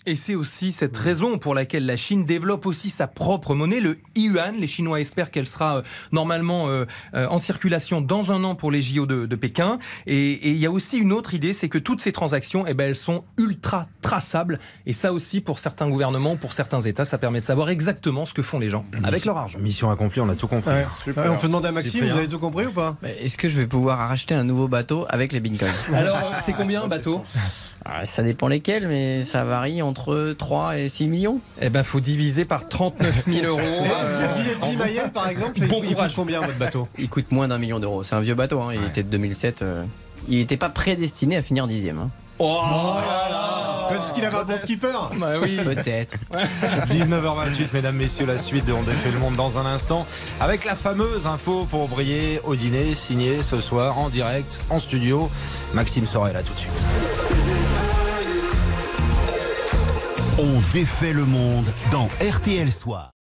Et c'est aussi cette raison pour laquelle la Chine développe aussi sa propre monnaie, le yuan. Les Chinois espèrent qu'elle sera normalement en circulation dans un an pour les JO de Pékin. Et il y a aussi une autre idée, c'est que toutes ces transactions, elles sont ultra traçables. Et ça aussi, pour certains gouvernements, pour certains États, ça permet de savoir exactement ce que font les gens avec leur argent. Mission accomplie, on a tout compris. On peut demander à Maxime, vous avez tout compris ou pas? Est-ce que je vais pouvoir racheter un nouveau bateau avec les bitcoins? Alors, c'est combien un bateau? Ça dépend lesquels, mais ça varie entre 3 et 6 millions. Eh ben, faut diviser par 39 000 euros. Le billet de Mayenne, par exemple, il coûte combien votre bateau? Il coûte moins d'1 million d'euros. C'est un vieux bateau, il était de 2007. Il n'était pas prédestiné à finir 10e. Oh là là! Parce qu'il avait un bon skipper? Bah oui. Peut-être. 19h28, mesdames, messieurs, la suite de On défait le monde dans un instant. Avec la fameuse info pour briller au dîner, signée ce soir en direct, en studio. Maxime Sorel, là tout de suite. On défait le monde dans RTL Soir.